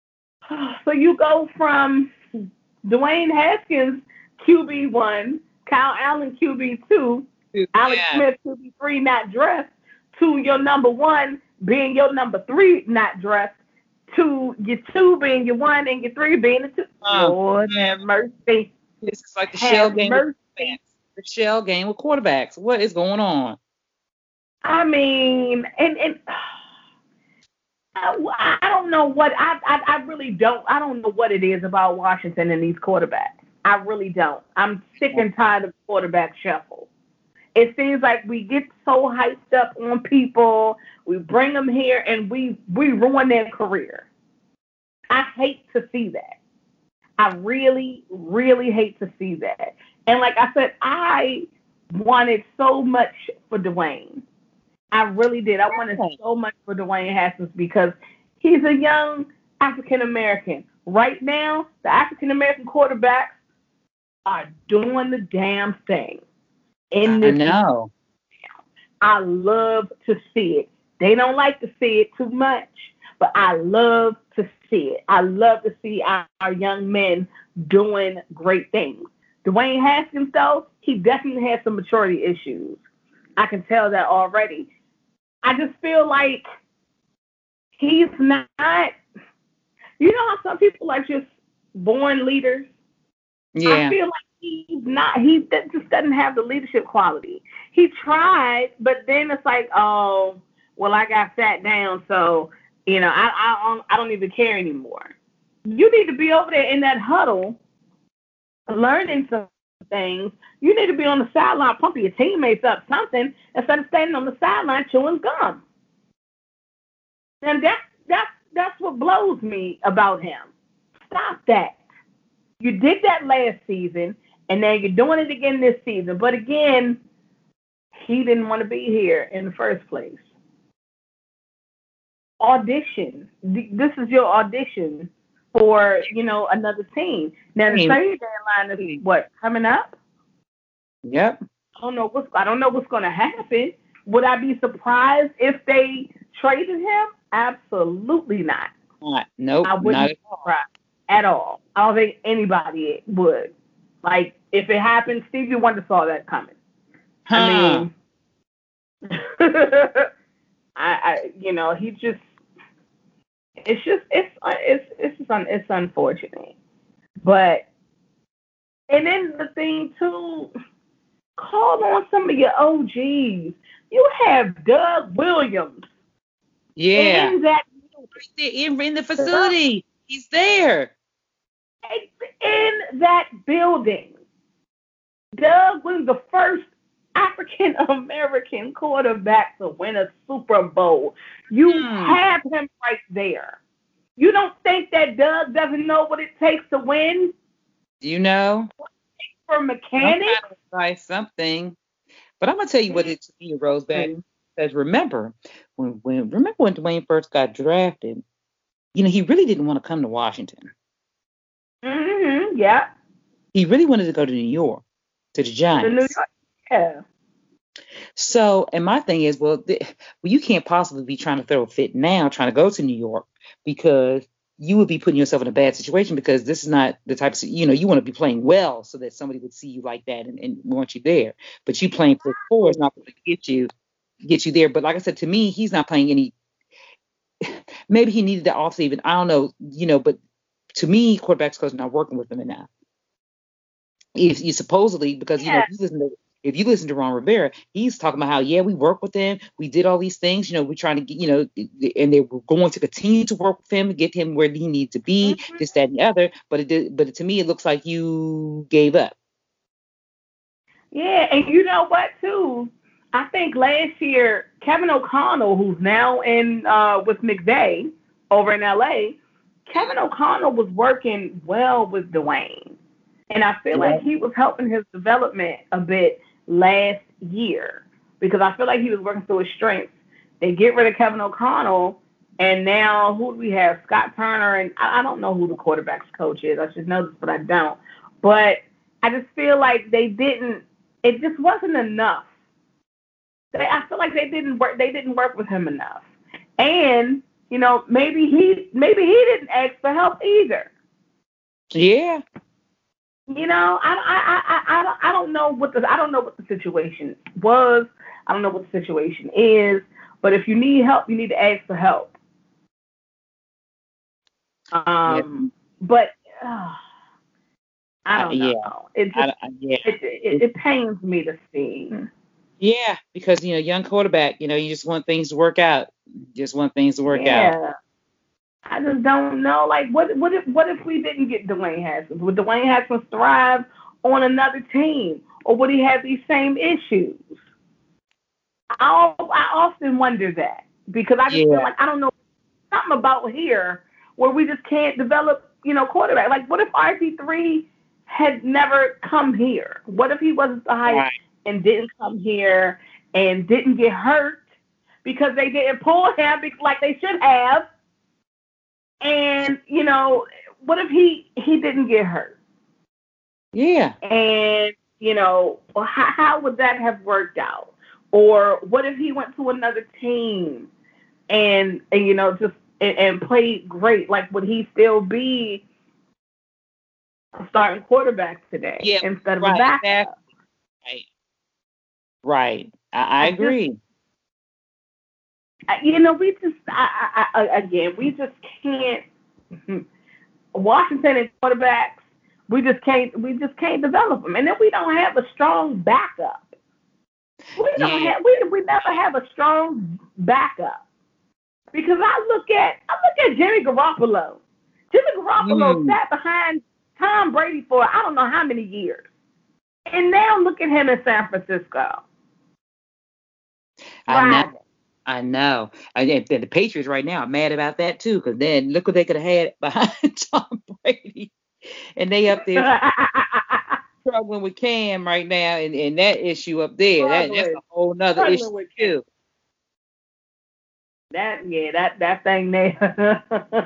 Speaker 1: So you go from Dwayne Haskins, Q B one, Kyle Allen Q B two,
Speaker 2: Yeah.
Speaker 1: Alex Smith Q B three not dressed, to your number one being your number three not dressed, to your two being your one and your three being the two.
Speaker 2: Uh,
Speaker 1: Lord have mercy.
Speaker 2: This is like the shell
Speaker 1: Have
Speaker 2: game with
Speaker 1: mercy.
Speaker 2: quarterbacks. The shell game with quarterbacks. What is going on?
Speaker 1: I mean, and and I, I don't know what I, I I really don't I don't know what it is about Washington and these quarterbacks. I really don't. I'm sick and tired of quarterback shuffle. It seems like we get so hyped up on people, we bring them here, and we we ruin their career. I hate to see that. I really, really hate to see that. And like I said, I wanted so much for Dwayne. I really did. I wanted so much for Dwayne Haskins because he's a young African American. Right now, the African American quarterbacks are doing the damn thing. In this,
Speaker 2: I know.
Speaker 1: I love to see it. They don't like to see it too much, but I love to see it. I love to see our, our young men doing great things. Dwayne Haskins, though, he definitely has some maturity issues. I can tell that already. I just feel like he's not, you know how some people are just born leaders?
Speaker 2: Yeah.
Speaker 1: I feel like he's not, he just doesn't have the leadership quality. He tried, but then it's like, oh, well, I got sat down, so, you know, I, I, don't, I don't even care anymore. You need to be over there in that huddle learning some things. You need to be on the sideline pumping your teammates up something instead of standing on the sideline chewing gum. And that's that's that's what blows me about him. Stop that. You did that last season, and now you're doing it again this season. But again, he didn't want to be here in the first place. Audition. This is your audition for, you know, another team. Now the trade deadline is what, coming up?
Speaker 2: Yep.
Speaker 1: I don't know what's I don't know what's gonna happen. Would I be surprised if they traded him? Absolutely not.
Speaker 2: Not. Nope.
Speaker 1: I wouldn't
Speaker 2: not
Speaker 1: be surprised at all. I don't think anybody would. Like if it happened, Stevie Wonder saw that coming.
Speaker 2: Huh.
Speaker 1: I mean, I, I, you know, he just. It's just it's it's it's just un, it's unfortunate, but and then the thing too, call on some of your O Gs. You have Doug Williams.
Speaker 2: Yeah.
Speaker 1: In that
Speaker 2: in, in the facility, he's there.
Speaker 1: In that building, Doug was the first African American quarterback to win a Super Bowl. You hmm. have him right there. You don't think that Doug doesn't know what it takes to win?
Speaker 2: Do you know?
Speaker 1: What it takes for mechanics?
Speaker 2: Try something. But I'm gonna tell you what it to me, Roseback. Because remember, when when remember when Dwayne first got drafted, you know, he really didn't want to come to Washington.
Speaker 1: Mm-hmm. Yeah.
Speaker 2: He really wanted to go to New York, to the Giants.
Speaker 1: To New York. Yeah.
Speaker 2: So, and my thing is, well, th- well, you can't possibly be trying to throw a fit now, trying to go to New York, because you would be putting yourself in a bad situation, because this is not the type of, you know, you want to be playing well so that somebody would see you like that and, and want you there. But you playing for four is not going to get you get you there. But like I said, to me, he's not playing any. Maybe he needed the offseason. I don't know, you know, but to me, quarterbacks coach not working with him enough. If you supposedly, because
Speaker 1: yeah.
Speaker 2: you know, if you listen to if you listen to Ron Rivera, he's talking about how, yeah, we work with him, we did all these things, you know, we're trying to get, you know, and they were going to continue to work with him, get him where he needs to be, mm-hmm. this, that, and the other. But it did, but to me, it looks like you gave up.
Speaker 1: Yeah, and you know what, too? I think last year, Kevin O'Connell, who's now in uh, with McVay over in L A, Kevin O'Connell was working well with Dwayne. And I feel yeah. like he was helping his development a bit last year, because I feel like he was working through his strengths. They get rid of Kevin O'Connell, and now who do we have? Scott Turner, and I, I don't know who the quarterback's coach is. I should know this, but I don't. But I just feel like they didn't. It just wasn't enough. They, I feel like they didn't work. They didn't work with him enough, and you know, maybe he maybe he didn't ask for help either.
Speaker 2: Yeah.
Speaker 1: You know, I, I, I don't, I don't know what the I don't know what the situation was. I don't know what the situation is. But if you need help, you need to ask for help. Um, yeah. But uh, I don't know. Uh, yeah. It just I, I, yeah. it, it, it pains me to see.
Speaker 2: Yeah, because you know, young quarterback, you know, you just want things to work out. Just want things to work
Speaker 1: yeah.
Speaker 2: out.
Speaker 1: Yeah. I just don't know. Like, what what if what if we didn't get Dwayne Haskins? Would Dwayne Haskins thrive on another team, or would he have these same issues? I I often wonder that because I just yeah. feel like I don't know something about here where we just can't develop, you know, quarterback. Like, what if R G three had never come here? What if he wasn't the hype right. and didn't come here and didn't get hurt because they didn't pull him like they should have? And, you know, what if he, he didn't get hurt?
Speaker 2: Yeah.
Speaker 1: And, you know, how, how would that have worked out? Or what if he went to another team and, and you know, just and, and played great? Like, would he still be a starting quarterback today
Speaker 2: yeah,
Speaker 1: instead of
Speaker 2: right,
Speaker 1: a backup?
Speaker 2: Right. Right. I, I, I agree. Just,
Speaker 1: you know, we just, I, I, I, again, we just can't. Washington and quarterbacks, we just can't, we just can't develop them, and then we don't have a strong backup. We don't yeah. have, we, we never have a strong backup because I look at, I look at Jimmy Garoppolo. Jimmy Garoppolo mm. sat behind Tom Brady for I don't know how many years, and now look at him in San Francisco.
Speaker 2: I know. I know. And the Patriots right now are mad about that too, because then look what they could have had behind Tom Brady, and they up there struggling with Cam right now, and, and that issue up there, that, that's a whole nother issue too.
Speaker 1: That yeah, that that thing there,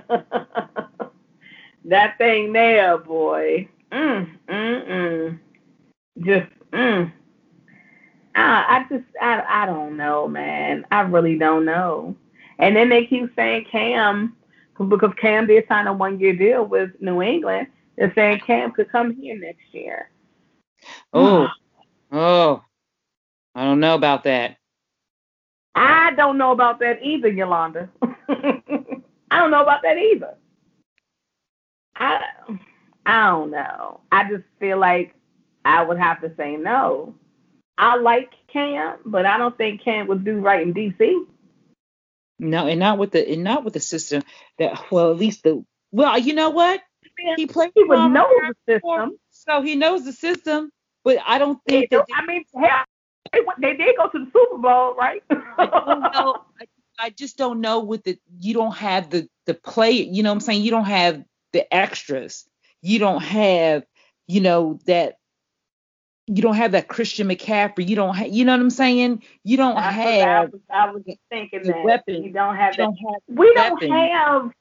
Speaker 1: that thing there, boy. Mm, mm, mm. Just mm. I, I just, I, I don't know, man. I really don't know. And then they keep saying Cam, because Cam did sign a one-year deal with New England. They're saying Cam could come here next year.
Speaker 2: Oh, oh, I don't know about that.
Speaker 1: I don't know about that either, Yolanda. I don't know about that either. I, I don't know. I just feel like I would have to say no. I like Cam, but I don't think Cam would do right in D C.
Speaker 2: No, and not with the and not with the system that well at least the well you know what he played.
Speaker 1: He would know the system,
Speaker 2: so he knows the system. But I don't think they, that. They,
Speaker 1: I mean, hell, they, they did go to the Super Bowl, right?
Speaker 2: I don't know. I, I just don't know with the. You don't have the the play. You know what I'm saying? You don't have the extras. You don't have you know that. You don't have that Christian McCaffrey. You don't have, you know what I'm saying? You don't
Speaker 1: I
Speaker 2: have.
Speaker 1: I was, I was thinking
Speaker 2: the
Speaker 1: that
Speaker 2: weapon.
Speaker 1: You don't have
Speaker 2: you
Speaker 1: that.
Speaker 2: Don't have
Speaker 1: we
Speaker 2: weapon.
Speaker 1: don't have. And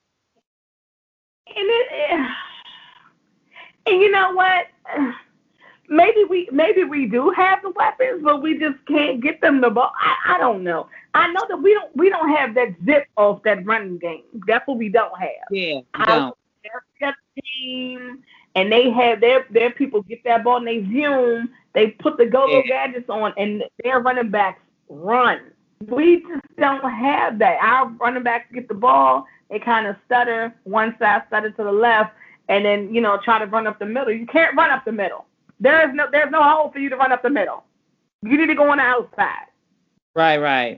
Speaker 1: it, and you know what? Maybe we maybe we do have the weapons, but we just can't get them the ball. I, I don't know. I know that we don't we don't have that zip off that running game. That's what we don't have.
Speaker 2: Yeah, we don't.
Speaker 1: They're a team. And they have their their people get that ball and they zoom, they put the go-go yeah. gadgets on, and their running backs run. We just don't have that. Our running backs get the ball, they kind of stutter, one side stutter to the left, and then, you know, try to run up the middle. You can't run up the middle. There is no there's no hole for you to run up the middle. You need to go on the outside.
Speaker 2: Right, right.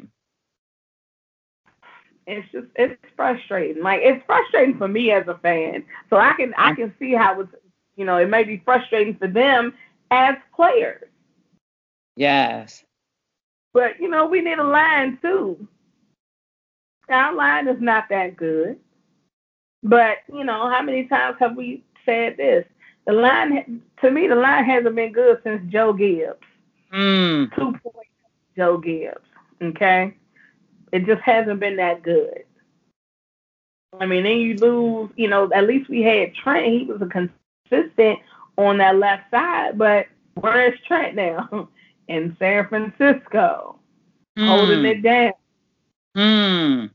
Speaker 1: It's just it's frustrating. Like it's frustrating for me as a fan. So I can I can see how it's you know, it may be frustrating for them as players.
Speaker 2: Yes.
Speaker 1: But, you know, we need a line, too. Our line is not that good. But, you know, how many times have we said this? The line, to me, the line hasn't been good since Joe Gibbs.
Speaker 2: Mm.
Speaker 1: two point Joe Gibbs, okay? It just hasn't been that good. I mean, then you lose, you know, at least we had Trent. He was a consistent on that left side, but where is Trent now? In San Francisco, mm. holding it down.
Speaker 2: Mm.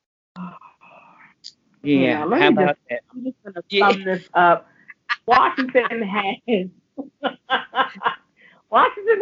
Speaker 2: Yeah,
Speaker 1: you know, let
Speaker 2: how
Speaker 1: me
Speaker 2: about
Speaker 1: just,
Speaker 2: that?
Speaker 1: I'm just going to sum yeah. this up. Washington has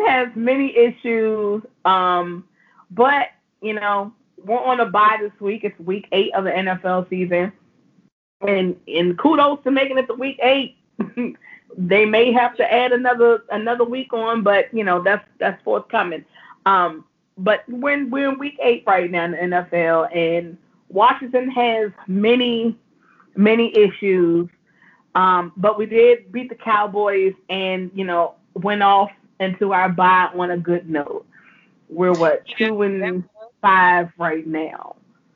Speaker 1: has many issues, um, but you know we're on a bye this week. It's week eight of the N F L season, and and kudos to making it to week eight. They may have to add another another week on, but you know that's that's forthcoming. Um, but we're we're in week eight right now in the N F L, and Washington has many many issues. Um, but we did beat the Cowboys, and you know went off into our bye on a good note. We're what two and five right now.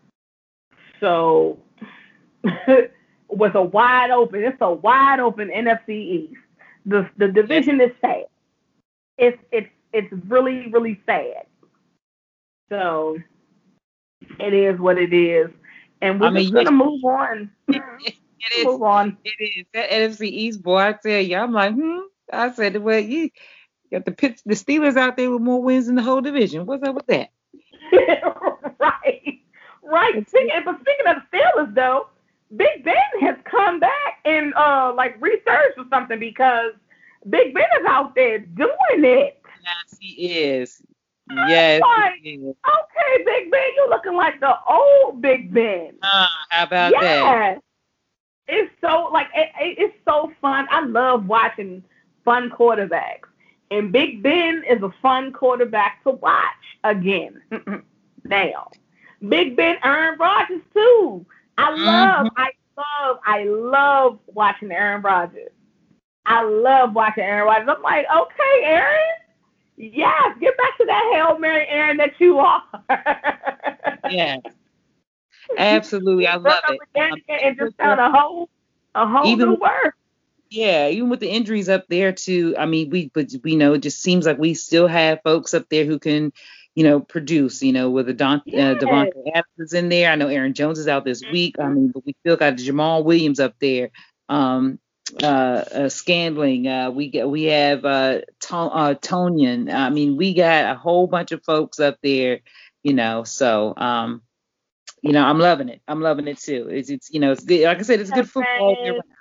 Speaker 1: So with a wide open, it's a wide open N F C East. The the division is sad. It's it's it's really really sad. So it is what it is, and we're I mean, just gonna move on.
Speaker 2: It is. Move on. It is that N F C East, boy. I tell you, I'm like, hmm. I said, well, you got the Pitts, the Steelers out there with more wins in the whole division. What's up with that?
Speaker 1: right, right. Speaking, but speaking of the Steelers, though, Big Ben has come back and uh like researched or something because Big Ben is out there doing it.
Speaker 2: Yes, he is. Yes.
Speaker 1: Like, he is. Okay, Big Ben, you looking like the old Big Ben.
Speaker 2: Uh, how about
Speaker 1: yes.
Speaker 2: that?
Speaker 1: It's so like it, it, it's so fun. I love watching fun quarterbacks, and Big Ben is a fun quarterback to watch again. Now, Big Ben, Aaron Rodgers too. I love, mm-hmm. I love, I love watching Aaron Rodgers. I love watching Aaron Rodgers. I'm like, okay, Aaron, yes, get back to that Hail Mary Aaron that you are.
Speaker 2: Yes. Absolutely, I love it.
Speaker 1: Um, and just found a whole, a whole even, new word.
Speaker 2: Yeah, even with the injuries up there too. I mean, we, but we know it just seems like we still have folks up there who can, you know, produce. You know, with the Don, yes. uh, Devontae Adams is in there. I know Aaron Jones is out this week. I mean, but we still got Jamal Williams up there. Um, uh, uh Scandling. Uh, we get we have uh, to, uh Tonyan. I mean, we got a whole bunch of folks up there. You know, so um. You know, I'm loving it. I'm loving it too. It's, it's you know, it's good. Like I said, it's good football.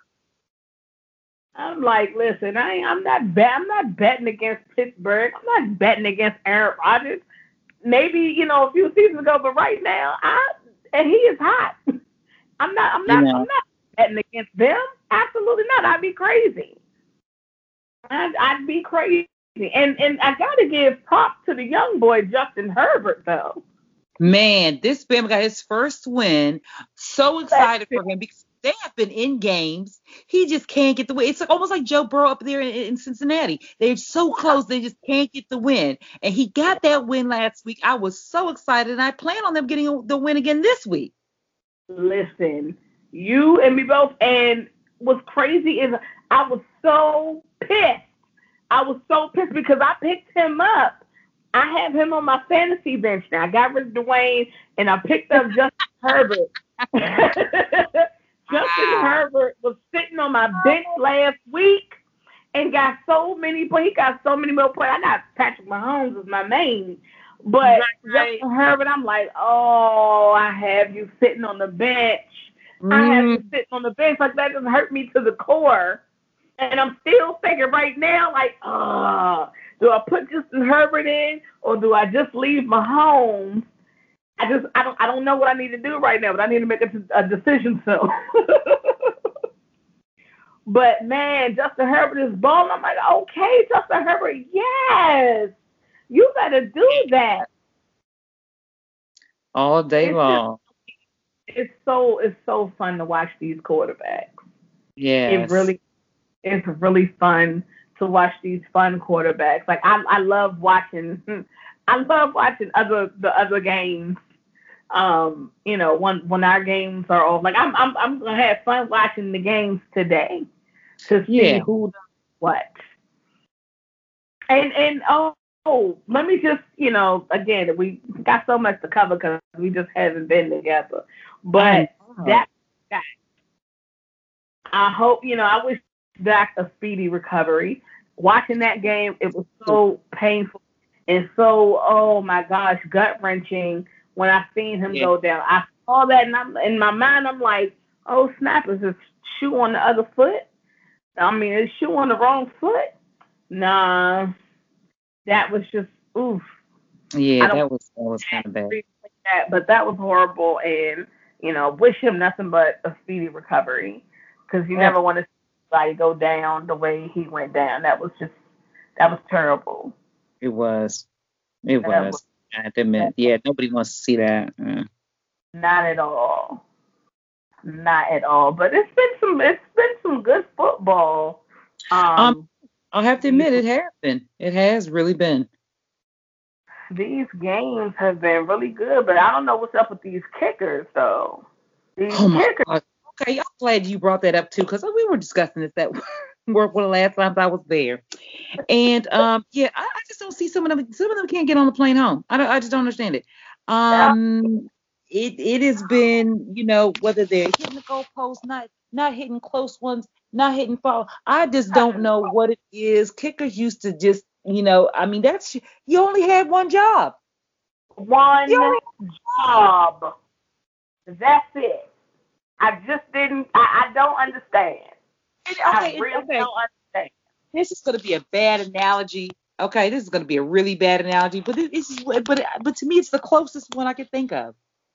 Speaker 1: I'm like, listen, I ain't, I'm not bet, I'm not betting against Pittsburgh. I'm not betting against Aaron Rodgers. Maybe you know a few seasons ago, but right now, I and he is hot. I'm not, I'm not, you know. I'm not betting against them. Absolutely not. I'd be crazy. I'd, I'd be crazy. And and I got to give props to the young boy Justin Herbert though.
Speaker 2: Man, this Bama got his first win. So excited for him because they have been in games. He just can't get the win. It's like almost like Joe Burrow up there in, in Cincinnati. They're so close, they just can't get the win. And he got that win last week. I was so excited, and I plan on them getting the win again this week.
Speaker 1: Listen, you and me both. And what's crazy is I was so pissed. I was so pissed because I picked him up. I have him on my fantasy bench now. I got rid of Dwayne, and I picked up Justin Herbert. Justin wow. Herbert was sitting on my bench last week and got so many points. He got so many more points. I got Patrick Mahomes as my main. But right. Justin Herbert, I'm like, oh, I have you sitting on the bench. Mm. I have you sitting on the bench. Like, that just hurt me to the core. And I'm still thinking right now, like, oh, do I put Justin Herbert in or do I just leave Mahomes? I just I don't I don't know what I need to do right now, but I need to make a, a decision soon. But man, Justin Herbert is balling. I'm like, okay, Justin Herbert, yes, you better do that
Speaker 2: all day
Speaker 1: it's
Speaker 2: long.
Speaker 1: Just, it's so it's so fun to watch these quarterbacks.
Speaker 2: Yeah,
Speaker 1: it really it's really fun to watch these fun quarterbacks. Like I, I love watching. I love watching other the other games. Um, you know, when when our games are off. Like I'm, I'm, I'm gonna have fun watching the games today to see yeah. who does what. And and oh, oh, let me just you know again we got so much to cover because we just haven't been together. But oh. that, that I hope you know I wish Dak a speedy recovery. Watching that game, it was so painful and so, oh my gosh, gut wrenching when I seen him yeah. go down. I saw that and I'm, in my mind, I'm like, oh snap, is his shoe on the other foot? I mean, is shoe on the wrong foot? Nah. That was just oof.
Speaker 2: Yeah,
Speaker 1: I don't
Speaker 2: that was that was kind of bad.
Speaker 1: agree with that, but that was horrible. And you know, wish him nothing but a speedy recovery because you
Speaker 2: Oh,
Speaker 1: never want to see somebody go down the way he went down. That was just that was terrible.
Speaker 2: it was. It
Speaker 1: That was
Speaker 2: was. I have to admit. Yeah, nobody wants to see that. Uh,
Speaker 1: not at all. Not at all. But it's been some it's been some good football.
Speaker 2: Um,
Speaker 1: Um
Speaker 2: I'll have to
Speaker 1: these
Speaker 2: admit it has been. It has really been.
Speaker 1: these games have been really good, but I don't know what's up with these kickers though. These
Speaker 2: Oh my
Speaker 1: kickers.
Speaker 2: God. Okay, I'm glad you brought that up too, because we were discussing this at work one of the last times I was there. And um, yeah, I, I just don't see some of them. Some of them can't get on the plane home. I don't. I just don't understand it.
Speaker 1: Yeah.
Speaker 2: Um, it it has been, you know, whether they're hitting the goalpost, not not hitting close ones, not hitting foul. I just don't know what it is. Kickers used to just, you know, I mean, that's you only had one job. You
Speaker 1: One
Speaker 2: only
Speaker 1: job. That's it. I just didn't. I, I don't understand.
Speaker 2: and,
Speaker 1: I
Speaker 2: okay, and,
Speaker 1: really
Speaker 2: okay.
Speaker 1: don't understand.
Speaker 2: This is going to be a bad analogy. Okay, this is going to be a really bad analogy, but this is but but to me it's the closest one I could think of.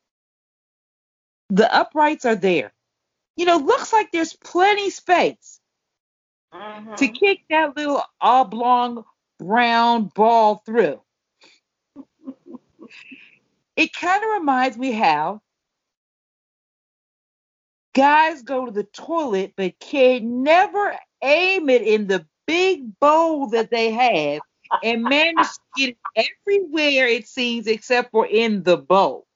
Speaker 2: The uprights are there. You know, looks like there's plenty space to
Speaker 1: Mhm.
Speaker 2: kick that little oblong round ball through. It kind of reminds me how guys go to the toilet but can never aim it in the big bowl that they have and manage to get it everywhere it seems except for in the bowl.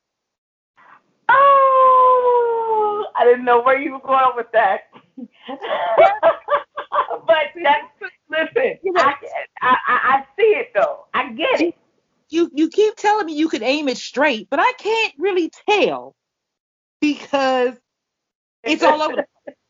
Speaker 1: Oh, I didn't know where you were going with that.
Speaker 2: Yes,
Speaker 1: but that's listen.
Speaker 2: you know,
Speaker 1: I, I I I see it though. I get
Speaker 2: you,
Speaker 1: it.
Speaker 2: you you keep telling me you can aim it straight, but I can't really tell because it's all over the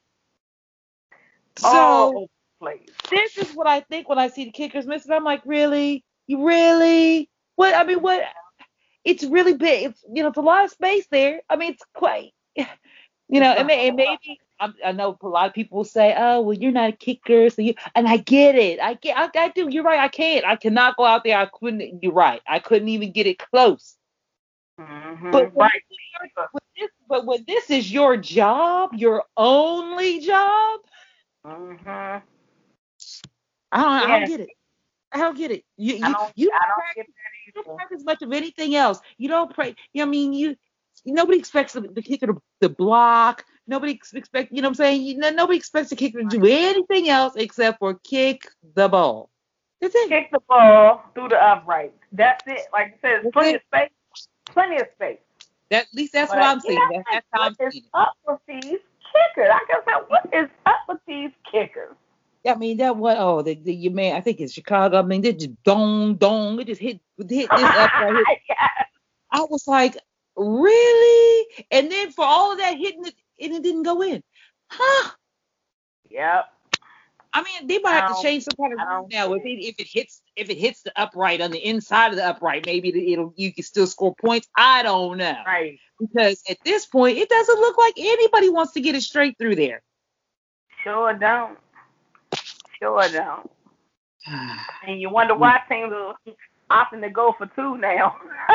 Speaker 2: so
Speaker 1: Oh, please.
Speaker 2: this is what I think when I see the kickers missing. I'm like, really? You really? What? I mean, what? It's really big. It's you know, it's a lot of space there. I mean, it's quite, you know, and, may, and maybe I'm, I know a lot of people will say, oh, well, you're not a kicker, so you, and I get it. I get, I, I do. You're right. I can't. I cannot go out there. I couldn't. You're right. I couldn't even get it close. But
Speaker 1: Mhm.
Speaker 2: when
Speaker 1: Right.
Speaker 2: this is your, when this, but when this is your job, your only job,
Speaker 1: Mhm.
Speaker 2: I don't, I don't
Speaker 1: Yeah.
Speaker 2: get it. I don't get it. You
Speaker 1: I
Speaker 2: you
Speaker 1: don't.
Speaker 2: you
Speaker 1: I
Speaker 2: don't
Speaker 1: don't get
Speaker 2: practice. You
Speaker 1: that
Speaker 2: don't
Speaker 1: either.
Speaker 2: practice much of anything else. You don't pray. You know, I mean, you nobody expects the, the kicker to, to block. Nobody ex- expect. You know what I'm saying? You, know, nobody expects the kicker to do anything else except for kick the ball. That's it.
Speaker 1: Kick the ball through the uprights. That's it. Like I said, there's
Speaker 2: That's
Speaker 1: plenty
Speaker 2: it.
Speaker 1: of space. Plenty of space.
Speaker 2: That, at least that's what
Speaker 1: But
Speaker 2: I'm seeing. That,
Speaker 1: yeah,
Speaker 2: that's how
Speaker 1: what
Speaker 2: I'm
Speaker 1: is
Speaker 2: seeing
Speaker 1: up with these kickers? I guess that what is up with these kickers?
Speaker 2: it. I mean, that what? Oh, the, the your man. I think it's Chicago. I mean, they just dong dong. It just hit hit this up right here.
Speaker 1: Yes.
Speaker 2: I was like, really? And then for all of that hitting it, and it didn't go in. Huh?
Speaker 1: Yep.
Speaker 2: I mean, they might have
Speaker 1: I
Speaker 2: to
Speaker 1: don't.
Speaker 2: change some kind of
Speaker 1: I
Speaker 2: rule
Speaker 1: don't
Speaker 2: now.
Speaker 1: get
Speaker 2: If
Speaker 1: it.
Speaker 2: it if it hits if it hits the upright on the inside of the upright, maybe it'll you can still score points. I don't know
Speaker 1: Right.
Speaker 2: because at this point, it doesn't look like anybody wants to get it straight through there.
Speaker 1: Sure don't. Sure don't. And you wonder why teams are opting to go for two now.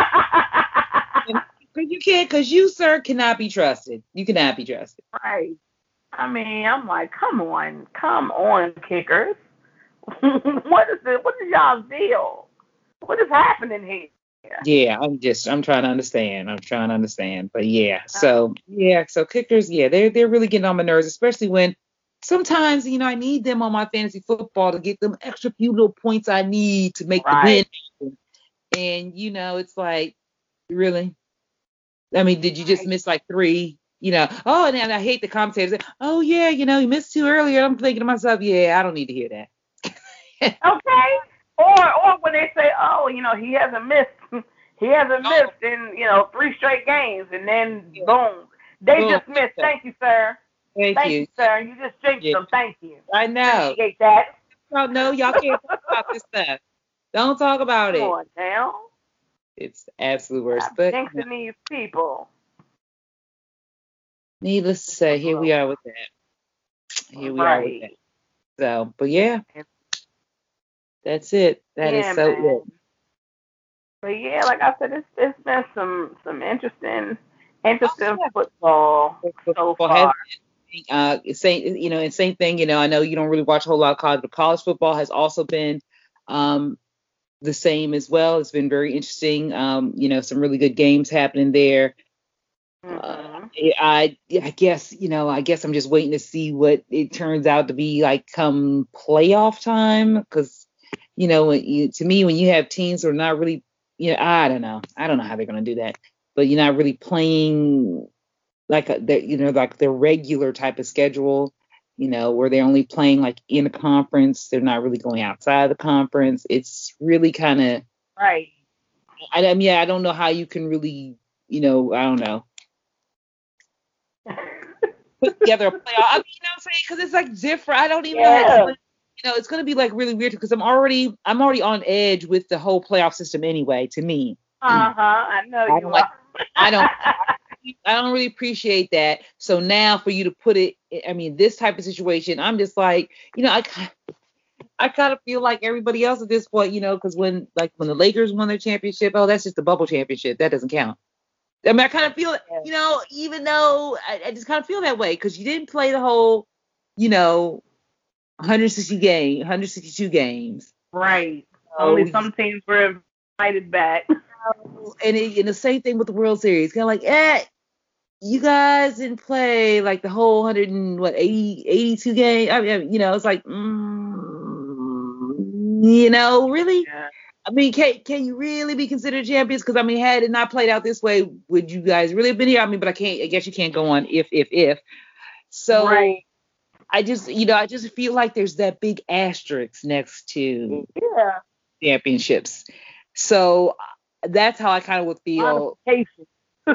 Speaker 2: Because you can't, because you, sir, cannot be trusted. You cannot be trusted.
Speaker 1: Right. I mean, I'm like, come on, come on, kickers. what is the what is y'all's deal? What is happening here?
Speaker 2: Yeah, I'm just I'm trying to understand. I'm trying to understand. But yeah,
Speaker 1: Uh,
Speaker 2: so yeah, so kickers, yeah, they're they're really getting on my nerves, especially when sometimes, you know, I need them on my fantasy football to get them extra few little points I need to make the win.
Speaker 1: right.
Speaker 2: And you know, it's like, really? I mean, did you just
Speaker 1: Right.
Speaker 2: miss like three? You know, oh, and then I hate the commentators. Oh yeah, you know, you missed two earlier. I'm thinking to myself, yeah, I don't need to hear that.
Speaker 1: Okay. Or or when they say, oh, you know, he hasn't missed, he hasn't
Speaker 2: Oh,
Speaker 1: missed in you know three straight games, and then
Speaker 2: yeah.
Speaker 1: boom, they
Speaker 2: Boom.
Speaker 1: just missed. Thank you, sir.
Speaker 2: Thank
Speaker 1: Thank
Speaker 2: you.
Speaker 1: you, sir. You just jinxed
Speaker 2: Yeah,
Speaker 1: them. Thank you.
Speaker 2: I know.
Speaker 1: Appreciate that.
Speaker 2: Y'all know y'all can't talk about this stuff. Don't talk about
Speaker 1: Come
Speaker 2: it.
Speaker 1: on now.
Speaker 2: It's absolute worst.
Speaker 1: Stop
Speaker 2: But you know,
Speaker 1: jinxing these people.
Speaker 2: needless to say, here we are with that. Here we are with that.
Speaker 1: Right.
Speaker 2: So, but yeah, That's it. That is
Speaker 1: Yeah,
Speaker 2: so
Speaker 1: man.
Speaker 2: it.
Speaker 1: But yeah, like I said, it's it's been some some interesting
Speaker 2: Oh
Speaker 1: interesting
Speaker 2: yeah.
Speaker 1: football so
Speaker 2: Football has
Speaker 1: far.
Speaker 2: uh same you know and same thing. You know, I know you don't really watch a whole lot of college, but college football has also been um the same as well. It's been very interesting. Um, you know, some really good games happening there. Uh,
Speaker 1: Mhm.
Speaker 2: I I guess you know I guess I'm just waiting to see what it turns out to be like come playoff time because you know when you, to me when you have teams who are not really you know I don't know I don't know how they're gonna do that but you're not really playing like a, the, you know like their regular type of schedule you know where they're only playing like in a conference they're not really going outside the conference it's really kind of
Speaker 1: Right.
Speaker 2: I, I mean I don't know how you can really you know I don't know put together a playoff. I mean, you know what I'm saying? Because it's like different. I don't even know how to
Speaker 1: Yeah.
Speaker 2: explain. You know, it's gonna be like really weird because I'm already I'm already on edge with the whole playoff system anyway. To me,
Speaker 1: Uh huh. I know
Speaker 2: I don't
Speaker 1: you
Speaker 2: like.
Speaker 1: are.
Speaker 2: I don't. I don't really appreciate that. So now for you to put it, I mean, this type of situation, I'm just like, you know, I ki- I kind of feel like everybody else at this point, you know, because when like when the Lakers won their championship, oh, that's just a bubble championship. That doesn't count. I mean, I kind of feel, you know, even though I, I just kind of feel that way because you didn't play the whole, you know, one hundred sixty game, one hundred sixty-two games.
Speaker 1: Right.
Speaker 2: So,
Speaker 1: Only some teams were invited back.
Speaker 2: and, it, and the same thing with the World Series. Kind of like, eh, you guys didn't play like the whole one hundred and what eighty, eighty-two game. I mean, you know, it's like, mm, you know, really.
Speaker 1: Yeah.
Speaker 2: I mean, can can you really be considered champions? Because I mean, had it not played out this way, would you guys really have been here? I mean, but I can't. I guess you can't go on if if if. So
Speaker 1: Right.
Speaker 2: I just, you know, I just feel like there's that big asterisk next to
Speaker 1: Yeah.
Speaker 2: championships. So that's how I kind of would feel.
Speaker 1: Modification.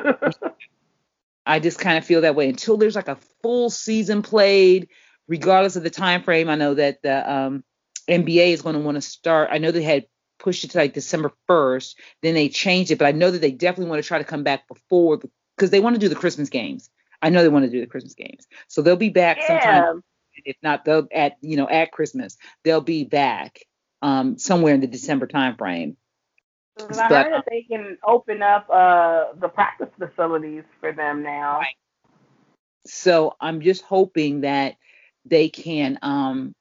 Speaker 2: I just kind of feel that way until there's like a full season played, regardless of the time frame. I know that the um, N B A is going to want to start. I know they had pushed it to like December first, then they changed it, but I know that they definitely want to try to come back before because they want to do the Christmas games. I know they want to do the Christmas games, so they'll be back sometime.
Speaker 1: Yeah.
Speaker 2: If not, they'll at you know at Christmas they'll be back um, somewhere in the December time frame.
Speaker 1: 'Cause I
Speaker 2: But
Speaker 1: heard
Speaker 2: um,
Speaker 1: that they can open up uh the practice facilities for them now.
Speaker 2: right. So I'm just hoping that they can um,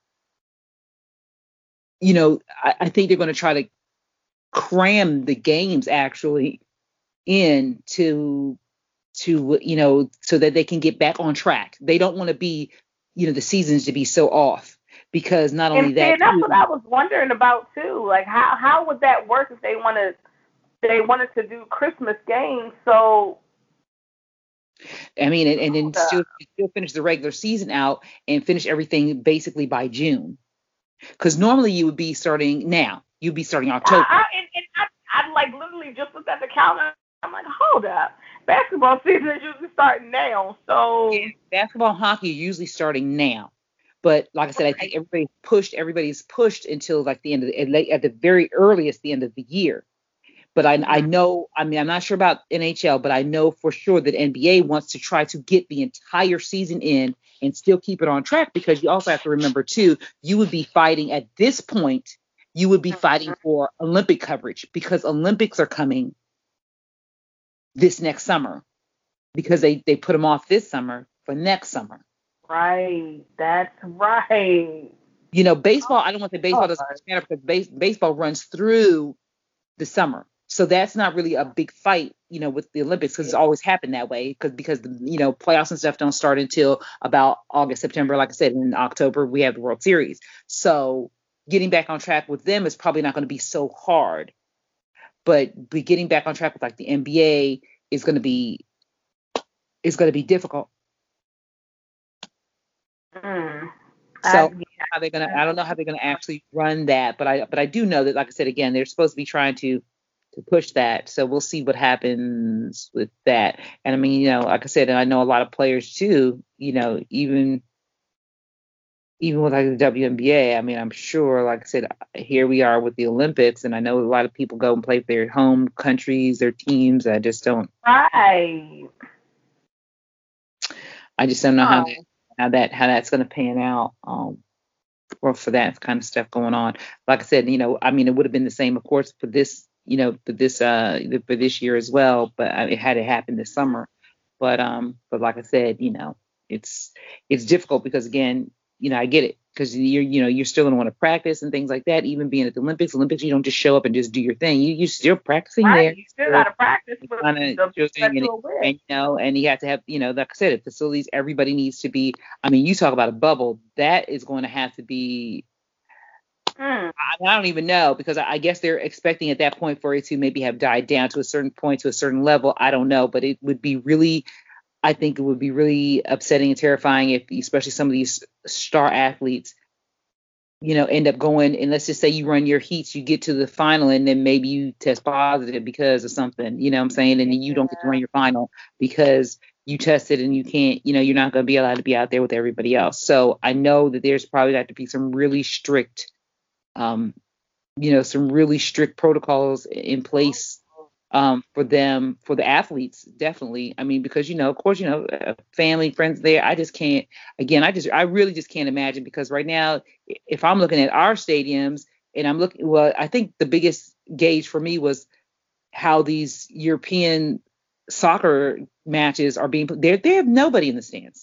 Speaker 2: you know, I, I think they're going to try to cram the games actually in to to you know so that they can get back on track. They don't want to be you know the seasons to be so off because not
Speaker 1: And
Speaker 2: only
Speaker 1: see,
Speaker 2: that
Speaker 1: and that's what
Speaker 2: too.
Speaker 1: I was wondering about too. Like, how how would that work if they wanted they wanted to do Christmas games? So,
Speaker 2: I mean, and, and then
Speaker 1: uh,
Speaker 2: still still finish the regular season out and finish everything basically by June. Because normally you would be starting now. You'd be starting
Speaker 1: I,
Speaker 2: October.
Speaker 1: I and, and I, I like literally just looked at the calendar. I'm like, hold up, basketball season is usually starting now.
Speaker 2: Yeah,
Speaker 1: So,
Speaker 2: basketball and hockey are usually starting now. But like I said, I think
Speaker 1: right.
Speaker 2: everybody's pushed. Everybody's pushed until like the end of the at, late, at the very earliest the end of the year. But I I
Speaker 1: Mm-hmm.
Speaker 2: know I mean I'm not sure about N H L, but I know for sure that N B A wants to try to get the entire season in and still keep it on track because you also have to remember too you would be fighting at this point you would be fighting for Olympic coverage because Olympics are coming this next summer because they they put them off this summer for next summer.
Speaker 1: Right, that's right.
Speaker 2: You know, baseball, I don't want to say
Speaker 1: Oh,
Speaker 2: baseball doesn't matter because base, baseball runs through the summer. So that's not really a big fight, you know, with the Olympics because it's always happened that way because because the, you know playoffs and stuff don't start until about August, September. Like I said, in October we have the World Series. So getting back on track with them is probably not going to be so hard. But be getting back on track with like the N B A is going to be is going to be difficult.
Speaker 1: mm.
Speaker 2: So
Speaker 1: I,
Speaker 2: how they're gonna I don't know how they're gonna actually run that, but I but I do know that, like I said again, they're supposed to be trying to to push that. So we'll see what happens with that. And I mean, you know, like I said, and I know a lot of players too, you know, even even with like the W N B A, I mean, I'm sure, like I said, here we are with the Olympics, and I know a lot of people go and play for their home countries, their teams. I just don't
Speaker 1: right.
Speaker 2: I just don't know how
Speaker 1: Oh,
Speaker 2: that how that how that's gonna pan out. Um for, for that kind of stuff going on. Like I said, you know, I mean, it would have been the same, of course, for this, you know, for this uh for this year as well, but uh, it had it happened this summer. But um, but like I said, you know, it's it's difficult because again, you know, I get it because you're you know you're still gonna want to practice and things like that. Even being at the Olympics, Olympics, you don't just show up and just do your thing. You you're still practicing
Speaker 1: Right,
Speaker 2: there.
Speaker 1: you still got to practice with
Speaker 2: Kind
Speaker 1: the
Speaker 2: of
Speaker 1: people that
Speaker 2: and,
Speaker 1: you're with.
Speaker 2: and you know, and you have to have, you know, like I said, at facilities, everybody needs to be. I mean, you talk about a bubble, that is going to have to be.
Speaker 1: Mm.
Speaker 2: I, I don't even know because I, I guess they're expecting at that point for it to maybe have died down to a certain point, to a certain level. I don't know, but it would be really. I think it would be really upsetting and terrifying if, especially some of these star athletes, you know, end up going and let's just say you run your heats, you get to the final and then maybe you test positive because of something, you know what I'm saying? And then you don't get to run your final because you tested and you can't, you know, you're not going to be allowed to be out there with everybody else. So I know that there's probably got to be some really strict, um, you know, some really strict protocols in place um, for them, for the athletes, definitely. I mean, because, you know, of course, you know, uh, family, friends there, I just can't, again, I just, I really just can't imagine because right now, if I'm looking at our stadiums and I'm looking, well, I think the biggest gauge for me was how these European soccer matches are being, they they have nobody in the stands.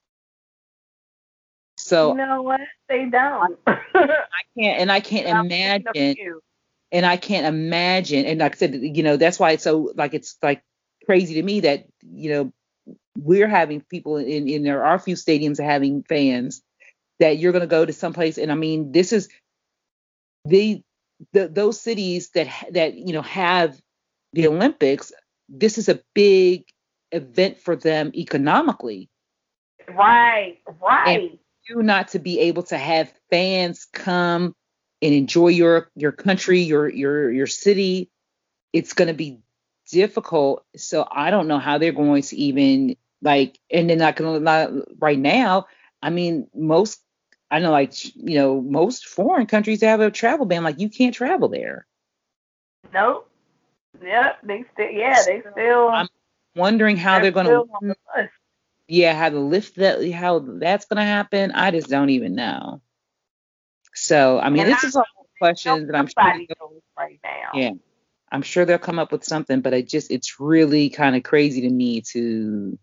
Speaker 2: So
Speaker 1: you know what? They don't.
Speaker 2: I can't, and I can't imagine. And I can't imagine, and like I said, you know, that's why it's so like it's like crazy to me that you know we're having people in in there are a few stadiums having fans that you're going to go to someplace, and I mean this is the the those cities that that you know have the Olympics. This is a big event for them economically.
Speaker 1: Right, right.
Speaker 2: And you not to be able to have fans come and enjoy your your country, your your your city, it's going to be difficult. So I don't know how they're going to even like, and they're not going to right now. I mean, most I know, like you know, most foreign countries have a travel ban. Like you can't travel there.
Speaker 1: Nope. Yep. They still, yeah, they still.
Speaker 2: I'm wondering how they're, they're going to. Yeah, how to lift that, how that's going to happen. I just don't even know. So I mean, and this I, is all questions that I'm sure
Speaker 1: right now.
Speaker 2: Yeah, I'm sure they'll come up with something, but it just it's really kind of crazy to me to,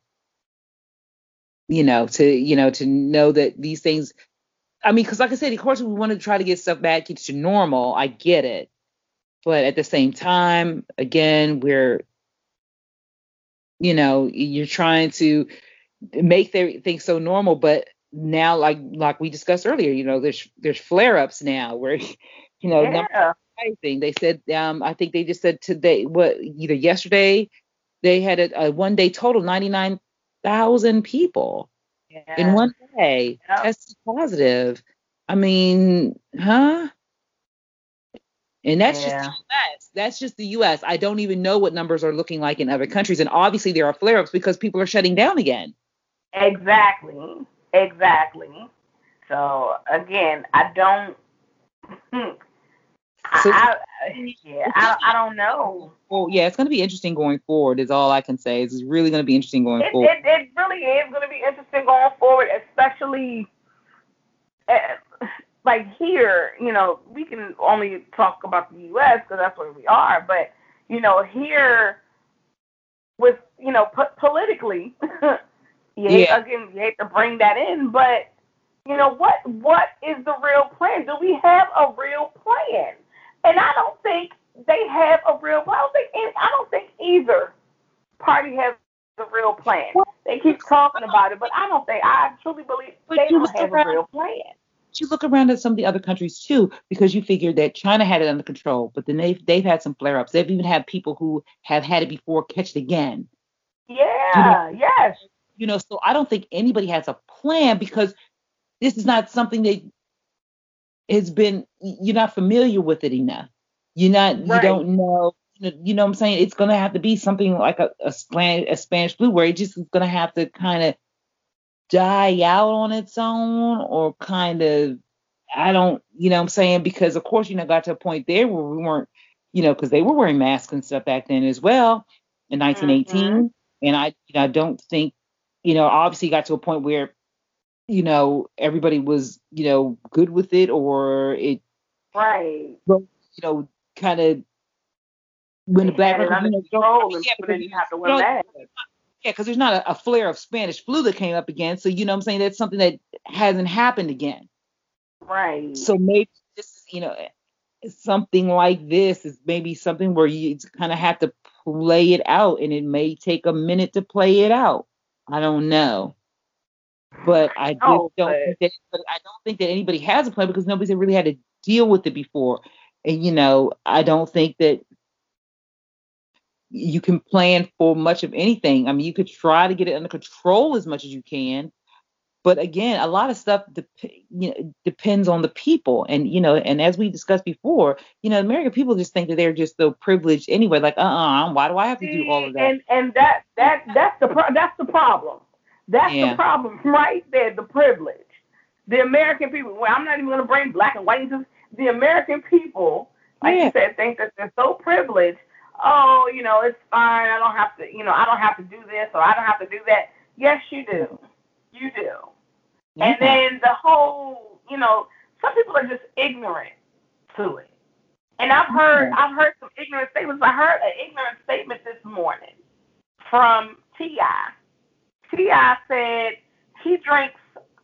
Speaker 2: you know, to you know to know that these things. I mean, because like I said, of course we want to try to get stuff back to normal. I get it, but at the same time, again, we're, you know, you're trying to make things so normal, but now, like like we discussed earlier, you know, there's there's flare ups now where, you know,
Speaker 1: yeah.
Speaker 2: Thing. They said, um, I think they just said today, what either yesterday, they had a, a one day total ninety-nine thousand people yeah. in one day yep. tested positive. I mean, huh? And that's yeah. just the U S. That's just the U S. I don't even know what numbers are looking like in other countries. And obviously there are flare ups because people are shutting down again.
Speaker 1: Exactly. Exactly. So again, I don't.
Speaker 2: So,
Speaker 1: I, I, yeah, I, I don't know.
Speaker 2: Well, yeah, it's going to be interesting going forward. Is all I can say. It's really going to be interesting going
Speaker 1: it,
Speaker 2: forward.
Speaker 1: It, it really is going to be interesting going forward, especially uh, like here. You know, we can only talk about the U S because that's where we are. But you know, here with you know po- politically, you hate, yeah. again, you hate to bring that in, but you know what? What is the real plan? Do we have a real plan? And I don't think they have a real plan. I don't think, I don't think either party has a real plan. They keep talking about it, but I don't think, I truly believe but they don't have around, a real plan.
Speaker 2: You look around at some of the other countries too, because you figure that China had it under control, but then they've, they've had some flare-ups. They've even had people who have had it before catch it again.
Speaker 1: Yeah,
Speaker 2: you know?
Speaker 1: yes.
Speaker 2: You know, so I don't think anybody has a plan because this is not something that has been, you're not familiar with it enough. You're not, right. you don't know, you know what I'm saying? It's going to have to be something like a, a, Spanish, a Spanish flu where it just is going to have to kind of die out on its own or kind of, I don't, you know what I'm saying? Because of course, you know, got to a point there where we weren't, you know, because they were wearing masks and stuff back then as well in nineteen eighteen. Mm-hmm. And I, you know, I don't think, you know, obviously got to a point where you know, everybody was, you know, good with it, or it,
Speaker 1: Right.
Speaker 2: you know, kind of when the
Speaker 1: They
Speaker 2: black
Speaker 1: had
Speaker 2: man,
Speaker 1: it
Speaker 2: 'cause, you
Speaker 1: under
Speaker 2: know, you don't,
Speaker 1: control and
Speaker 2: yeah,
Speaker 1: people
Speaker 2: because
Speaker 1: didn't
Speaker 2: you,
Speaker 1: have to wear
Speaker 2: you know,
Speaker 1: masks.
Speaker 2: yeah, because there's not a, a flare of Spanish flu that came up again. So, you know what I'm saying? That's something that hasn't happened again.
Speaker 1: Right.
Speaker 2: So maybe this, you know, something like this is maybe something where you kind of have to play it out, and it may take a minute to play it out. I don't know. But I just
Speaker 1: Oh,
Speaker 2: don't
Speaker 1: but
Speaker 2: think that but I don't think that anybody has a plan because nobody's really had to deal with it before. And you know, I don't think that you can plan for much of anything. I mean, you could try to get it under control as much as you can, but again, a lot of stuff dep- you know depends on the people. And you know, and as we discussed before, you know, American people just think that they're just so privileged anyway. Like, uh-uh, why do I have to do all
Speaker 1: see,
Speaker 2: of that?
Speaker 1: and and that that that's the pro- that's the problem. That's the
Speaker 2: Yeah,
Speaker 1: problem right there. The privilege. The American people. Well, I'm not even going to bring black and white into the American people. Like you
Speaker 2: yeah,
Speaker 1: said, think that they're so privileged. Oh, you know, it's fine. I don't have to. You know, I don't have to do this or I don't have to do that. Yes, you do. You do. And
Speaker 2: yeah.
Speaker 1: then the whole, you know, some people are just ignorant to it. And I've heard
Speaker 2: Yeah.
Speaker 1: I've heard some ignorant statements. I heard an ignorant statement this morning from T I. T I said he drinks,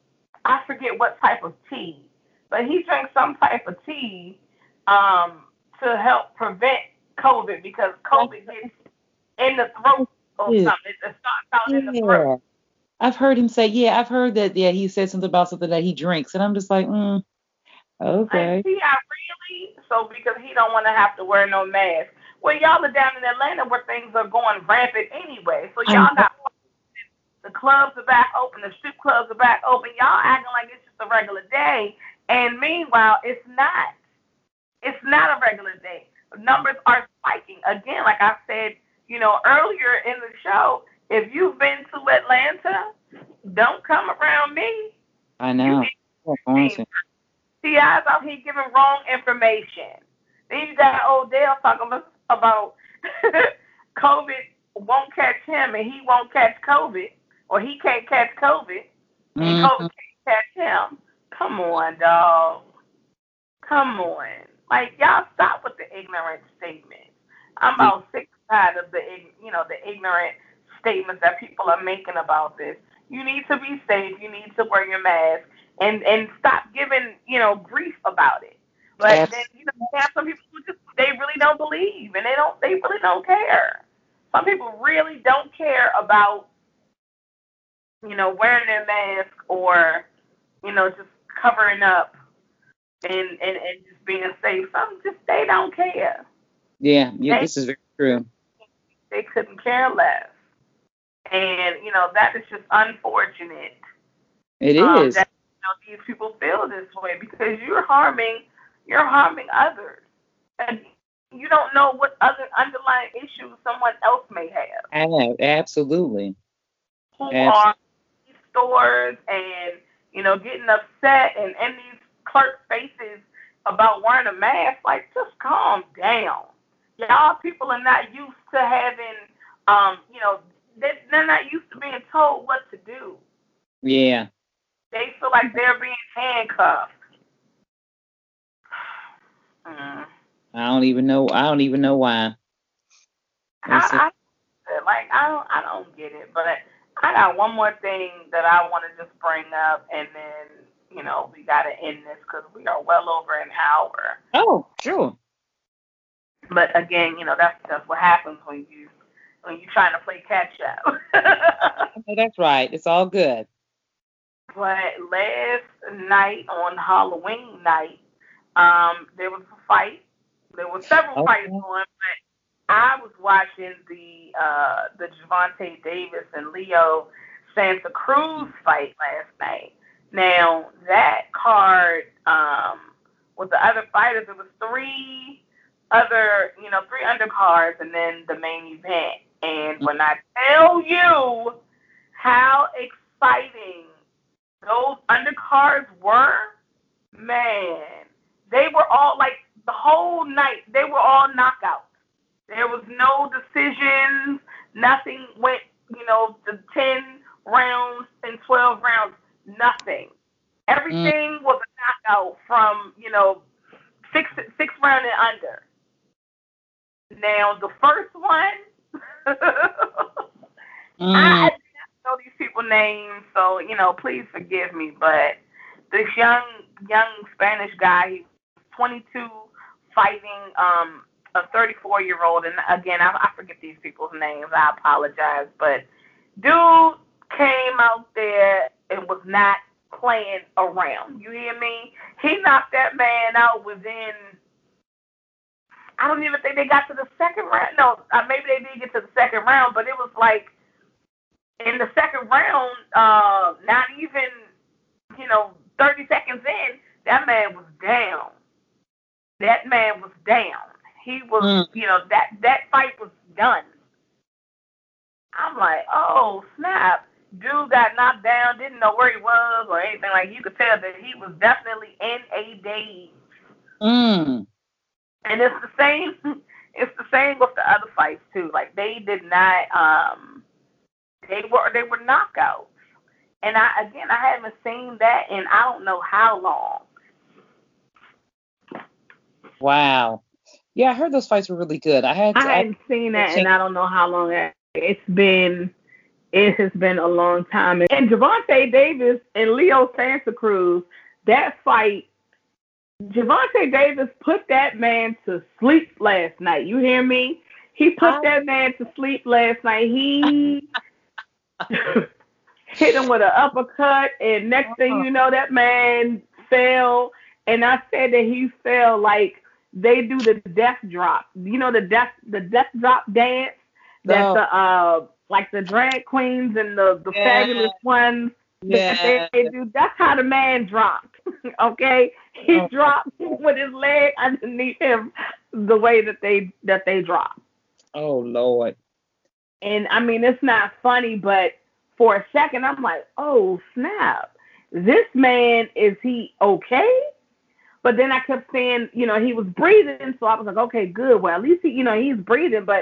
Speaker 1: I forget what type of tea, but he drinks some type of tea um, to help prevent COVID because
Speaker 2: That's
Speaker 1: COVID gets in the throat or
Speaker 2: it.
Speaker 1: something. It starts out in the throat.
Speaker 2: Yeah. I've heard him say, yeah, I've heard that, yeah, he said something about something that he drinks. And I'm just like, mm,
Speaker 1: Like,
Speaker 2: okay.
Speaker 1: T I really? So because he don't want to have to wear no mask. Well, y'all are down in Atlanta where things are going rampant anyway. So
Speaker 2: I
Speaker 1: y'all
Speaker 2: know.
Speaker 1: got the clubs are back open, the strip clubs are back open. Y'all acting like it's just a regular day. And meanwhile, it's not. It's not a regular day. Numbers are spiking. Again, like I said, you know, earlier in the show, if you've been to Atlanta, don't come around me.
Speaker 2: I
Speaker 1: You
Speaker 2: know. That's awesome.
Speaker 1: T I's out here giving wrong information. Then you got Odell talking about COVID won't catch him and he won't catch COVID, or he can't catch COVID and COVID
Speaker 2: Mm-hmm.
Speaker 1: can't catch him. Come on, dog. Come on. Like, y'all stop with the ignorant statements. I'm
Speaker 2: Yeah.
Speaker 1: about sick and tired of the you know the ignorant statements that people are making about this. You need to be safe. You need to wear your mask and and stop giving you know grief about it. But then
Speaker 2: Abs-
Speaker 1: you know you have some people who just they really don't believe and they don't they really don't care. Some people really don't care about you know wearing their mask or you know just covering up and and and just being safe. Some just they don't care.
Speaker 2: yeah, yeah,
Speaker 1: They
Speaker 2: this is very true.
Speaker 1: they couldn't care less. And you know that is just unfortunate
Speaker 2: It
Speaker 1: um,
Speaker 2: is.
Speaker 1: that you know these people feel this way because you're harming you're harming others, and you don't know what other underlying issues someone else may have
Speaker 2: Ab- absolutely.
Speaker 1: who
Speaker 2: Abs-
Speaker 1: are in these stores and you know getting upset and in these clerk faces about wearing a mask. Like, just calm down. Y'all people are not used to having um, you know, they, they're not used to being told what to do.
Speaker 2: yeah.
Speaker 1: They feel like they're being handcuffed. Mm.
Speaker 2: I don't even know. I don't even know why. It's just,
Speaker 1: I, I like I don't I don't get it, but I got one more thing that I want to just bring up, and then you know we got to end this because we are well over an hour.
Speaker 2: oh, sure.
Speaker 1: But again, you know that's that's what happens when you when you're trying to play catch up.
Speaker 2: No, that's right. It's all good.
Speaker 1: But last night on Halloween night, um, there was a fight. There were several fights
Speaker 2: Okay.
Speaker 1: on, but I was watching the uh, the Javante Davis and Leo Santa Cruz fight last night. Now that card um, with the other fighters, it was three other, you know, three undercards, and then the main event. And when I tell you how exciting those undercards were, man, they were all like the whole night. They were all knockouts. There was no decisions. Nothing went, you know, the ten rounds and twelve rounds. nothing. Everything mm. was a knockout from, you know, six six round and under. Now the first one, mm. I, I didn't know these people's names, so you know, please forgive me. But this young young Spanish guy, he's twenty-two, fighting um a thirty-four year old, and again, I, I forget these people's names. I apologize, but dude came out there and was not playing around. You hear me? He knocked that man out within, I don't even think they got to the second round. No, uh, maybe they did get to the second round, but it was like in the second round, uh, not even, you know, thirty seconds in, that man was down. That man was down. He was, mm. you know, that, that fight was done. I'm like, oh, snap. Dude got knocked down, didn't know where he was or anything. Like, you could tell that he was definitely in a daze.
Speaker 2: Mm.
Speaker 1: And it's the same, it's the same with the other fights, too. Like, they did not, um, they were, they were knockouts. And I, again, I haven't seen that in I don't know how long.
Speaker 2: Wow. Yeah, I heard those fights were really good. I had. To,
Speaker 1: I hadn't I, seen that, and I don't know how long. It's been. It has been a long time. And Gervonta Davis and Leo Santa Cruz, that fight, Gervonta Davis put that man to sleep last night. You hear me? He put oh. that man to sleep last night. He hit him with an uppercut, and next thing you know, that man fell. And I said that he fell like they do the death drop. You know the death the death drop dance that no. the uh like the drag queens and the, the yeah. fabulous ones
Speaker 2: yeah.
Speaker 1: that they, they do. That's how the man dropped. Okay, he oh. dropped with his leg underneath him the way that they that they drop.
Speaker 2: Oh Lord.
Speaker 1: And I mean, it's not funny, but for a second I'm like, oh snap, this man, is he okay? But then I kept saying, you know, he was breathing, so I was like, okay, good. Well, at least he, you know, he's breathing. But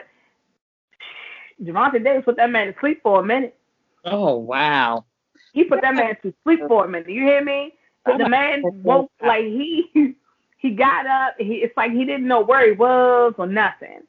Speaker 1: Gervonta Davis put that man to sleep for a minute.
Speaker 2: Oh wow!
Speaker 1: He put that man to sleep for a minute. You hear me? But the man woke like he he got up. He it's like he didn't know where he was or nothing.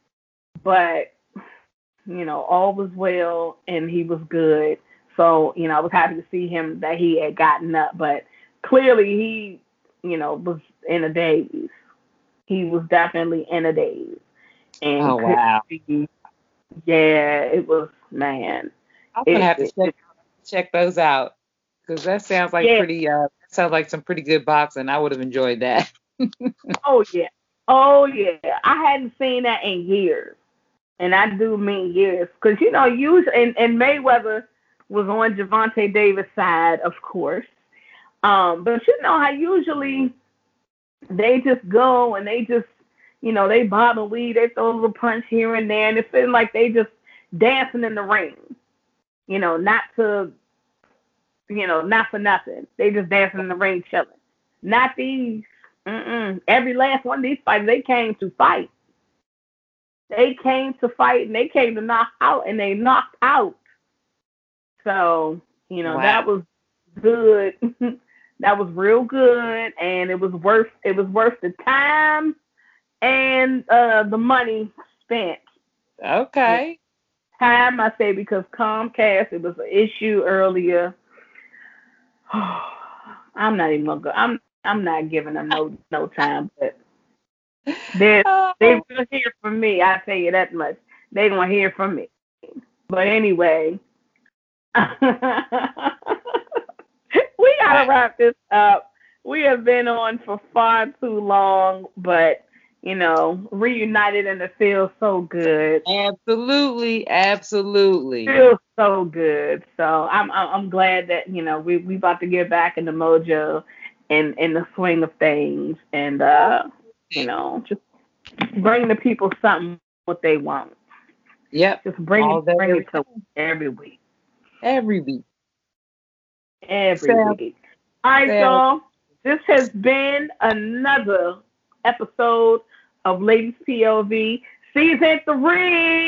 Speaker 1: But you know, all was well and he was good. So you know, I was happy to see him that he had gotten up. But clearly he, you know, was in a daze. He was definitely in a daze. And
Speaker 2: oh wow!
Speaker 1: Be, yeah, it was, man.
Speaker 2: I'm gonna it, have to it, check, check those out because that sounds like yeah. pretty. Uh, that sounds like some pretty good boxing. I would have enjoyed that.
Speaker 1: oh yeah, oh yeah. I hadn't seen that in years, and I do mean years, because you know, usually and, and Mayweather was on Gervonta Davis' side, of course. Um, but you know how usually they just go and they just, you know, they bob and weave, they throw a little punch here and there, and it feels like they just dancing in the ring. You know, not to, you know, not for nothing. They just dancing in the ring, chilling. Not these. Mm-mm. Every last one of these fights, they came to fight. They came to fight, and they came to knock out, and they knocked out. So, you know, wow. that was good. That was real good, and it was worth it was worth the time and uh, the money spent.
Speaker 2: Okay.
Speaker 1: Time, I say, because Comcast, it was an issue earlier. I'm not even gonna go. I'm I'm not giving them no no time, but they oh. they will hear from me. I tell you that much. They gonna hear from me. But anyway, we gotta wrap this up. We have been on for far too long, but you know, reunited and it feels so good.
Speaker 2: Absolutely, absolutely.
Speaker 1: It feels so good. So I'm I'm glad that, you know, we we about to get back in the mojo and in the swing of things, and uh, you know, just bring the people something what they want.
Speaker 2: Yep.
Speaker 1: Just bring it, bring it to every week.
Speaker 2: Every week.
Speaker 1: Every Sam. week. All right, Sam. y'all. This has been another episode of Ladies P O V season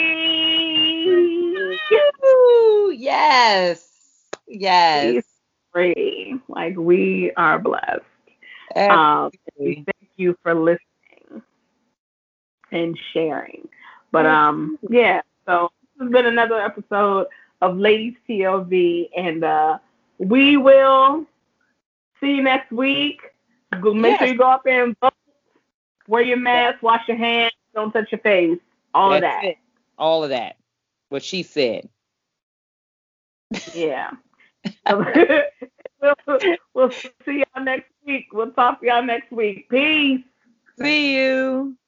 Speaker 1: three.
Speaker 2: Woo! Yes. Yes.
Speaker 1: Season free. Like, we are blessed. Um,
Speaker 2: Absolutely.
Speaker 1: thank you for listening and sharing. But um, yeah. So this has been another episode of Ladies T L V, and uh, we will see you next week. Go, make sure
Speaker 2: Yes,
Speaker 1: you go out there and vote. Wear your mask, wash your hands, don't touch your face. All of
Speaker 2: that's
Speaker 1: that.
Speaker 2: it. All of that. What she said.
Speaker 1: Yeah. we'll, we'll see y'all next week. We'll talk to y'all next week. Peace.
Speaker 2: See you.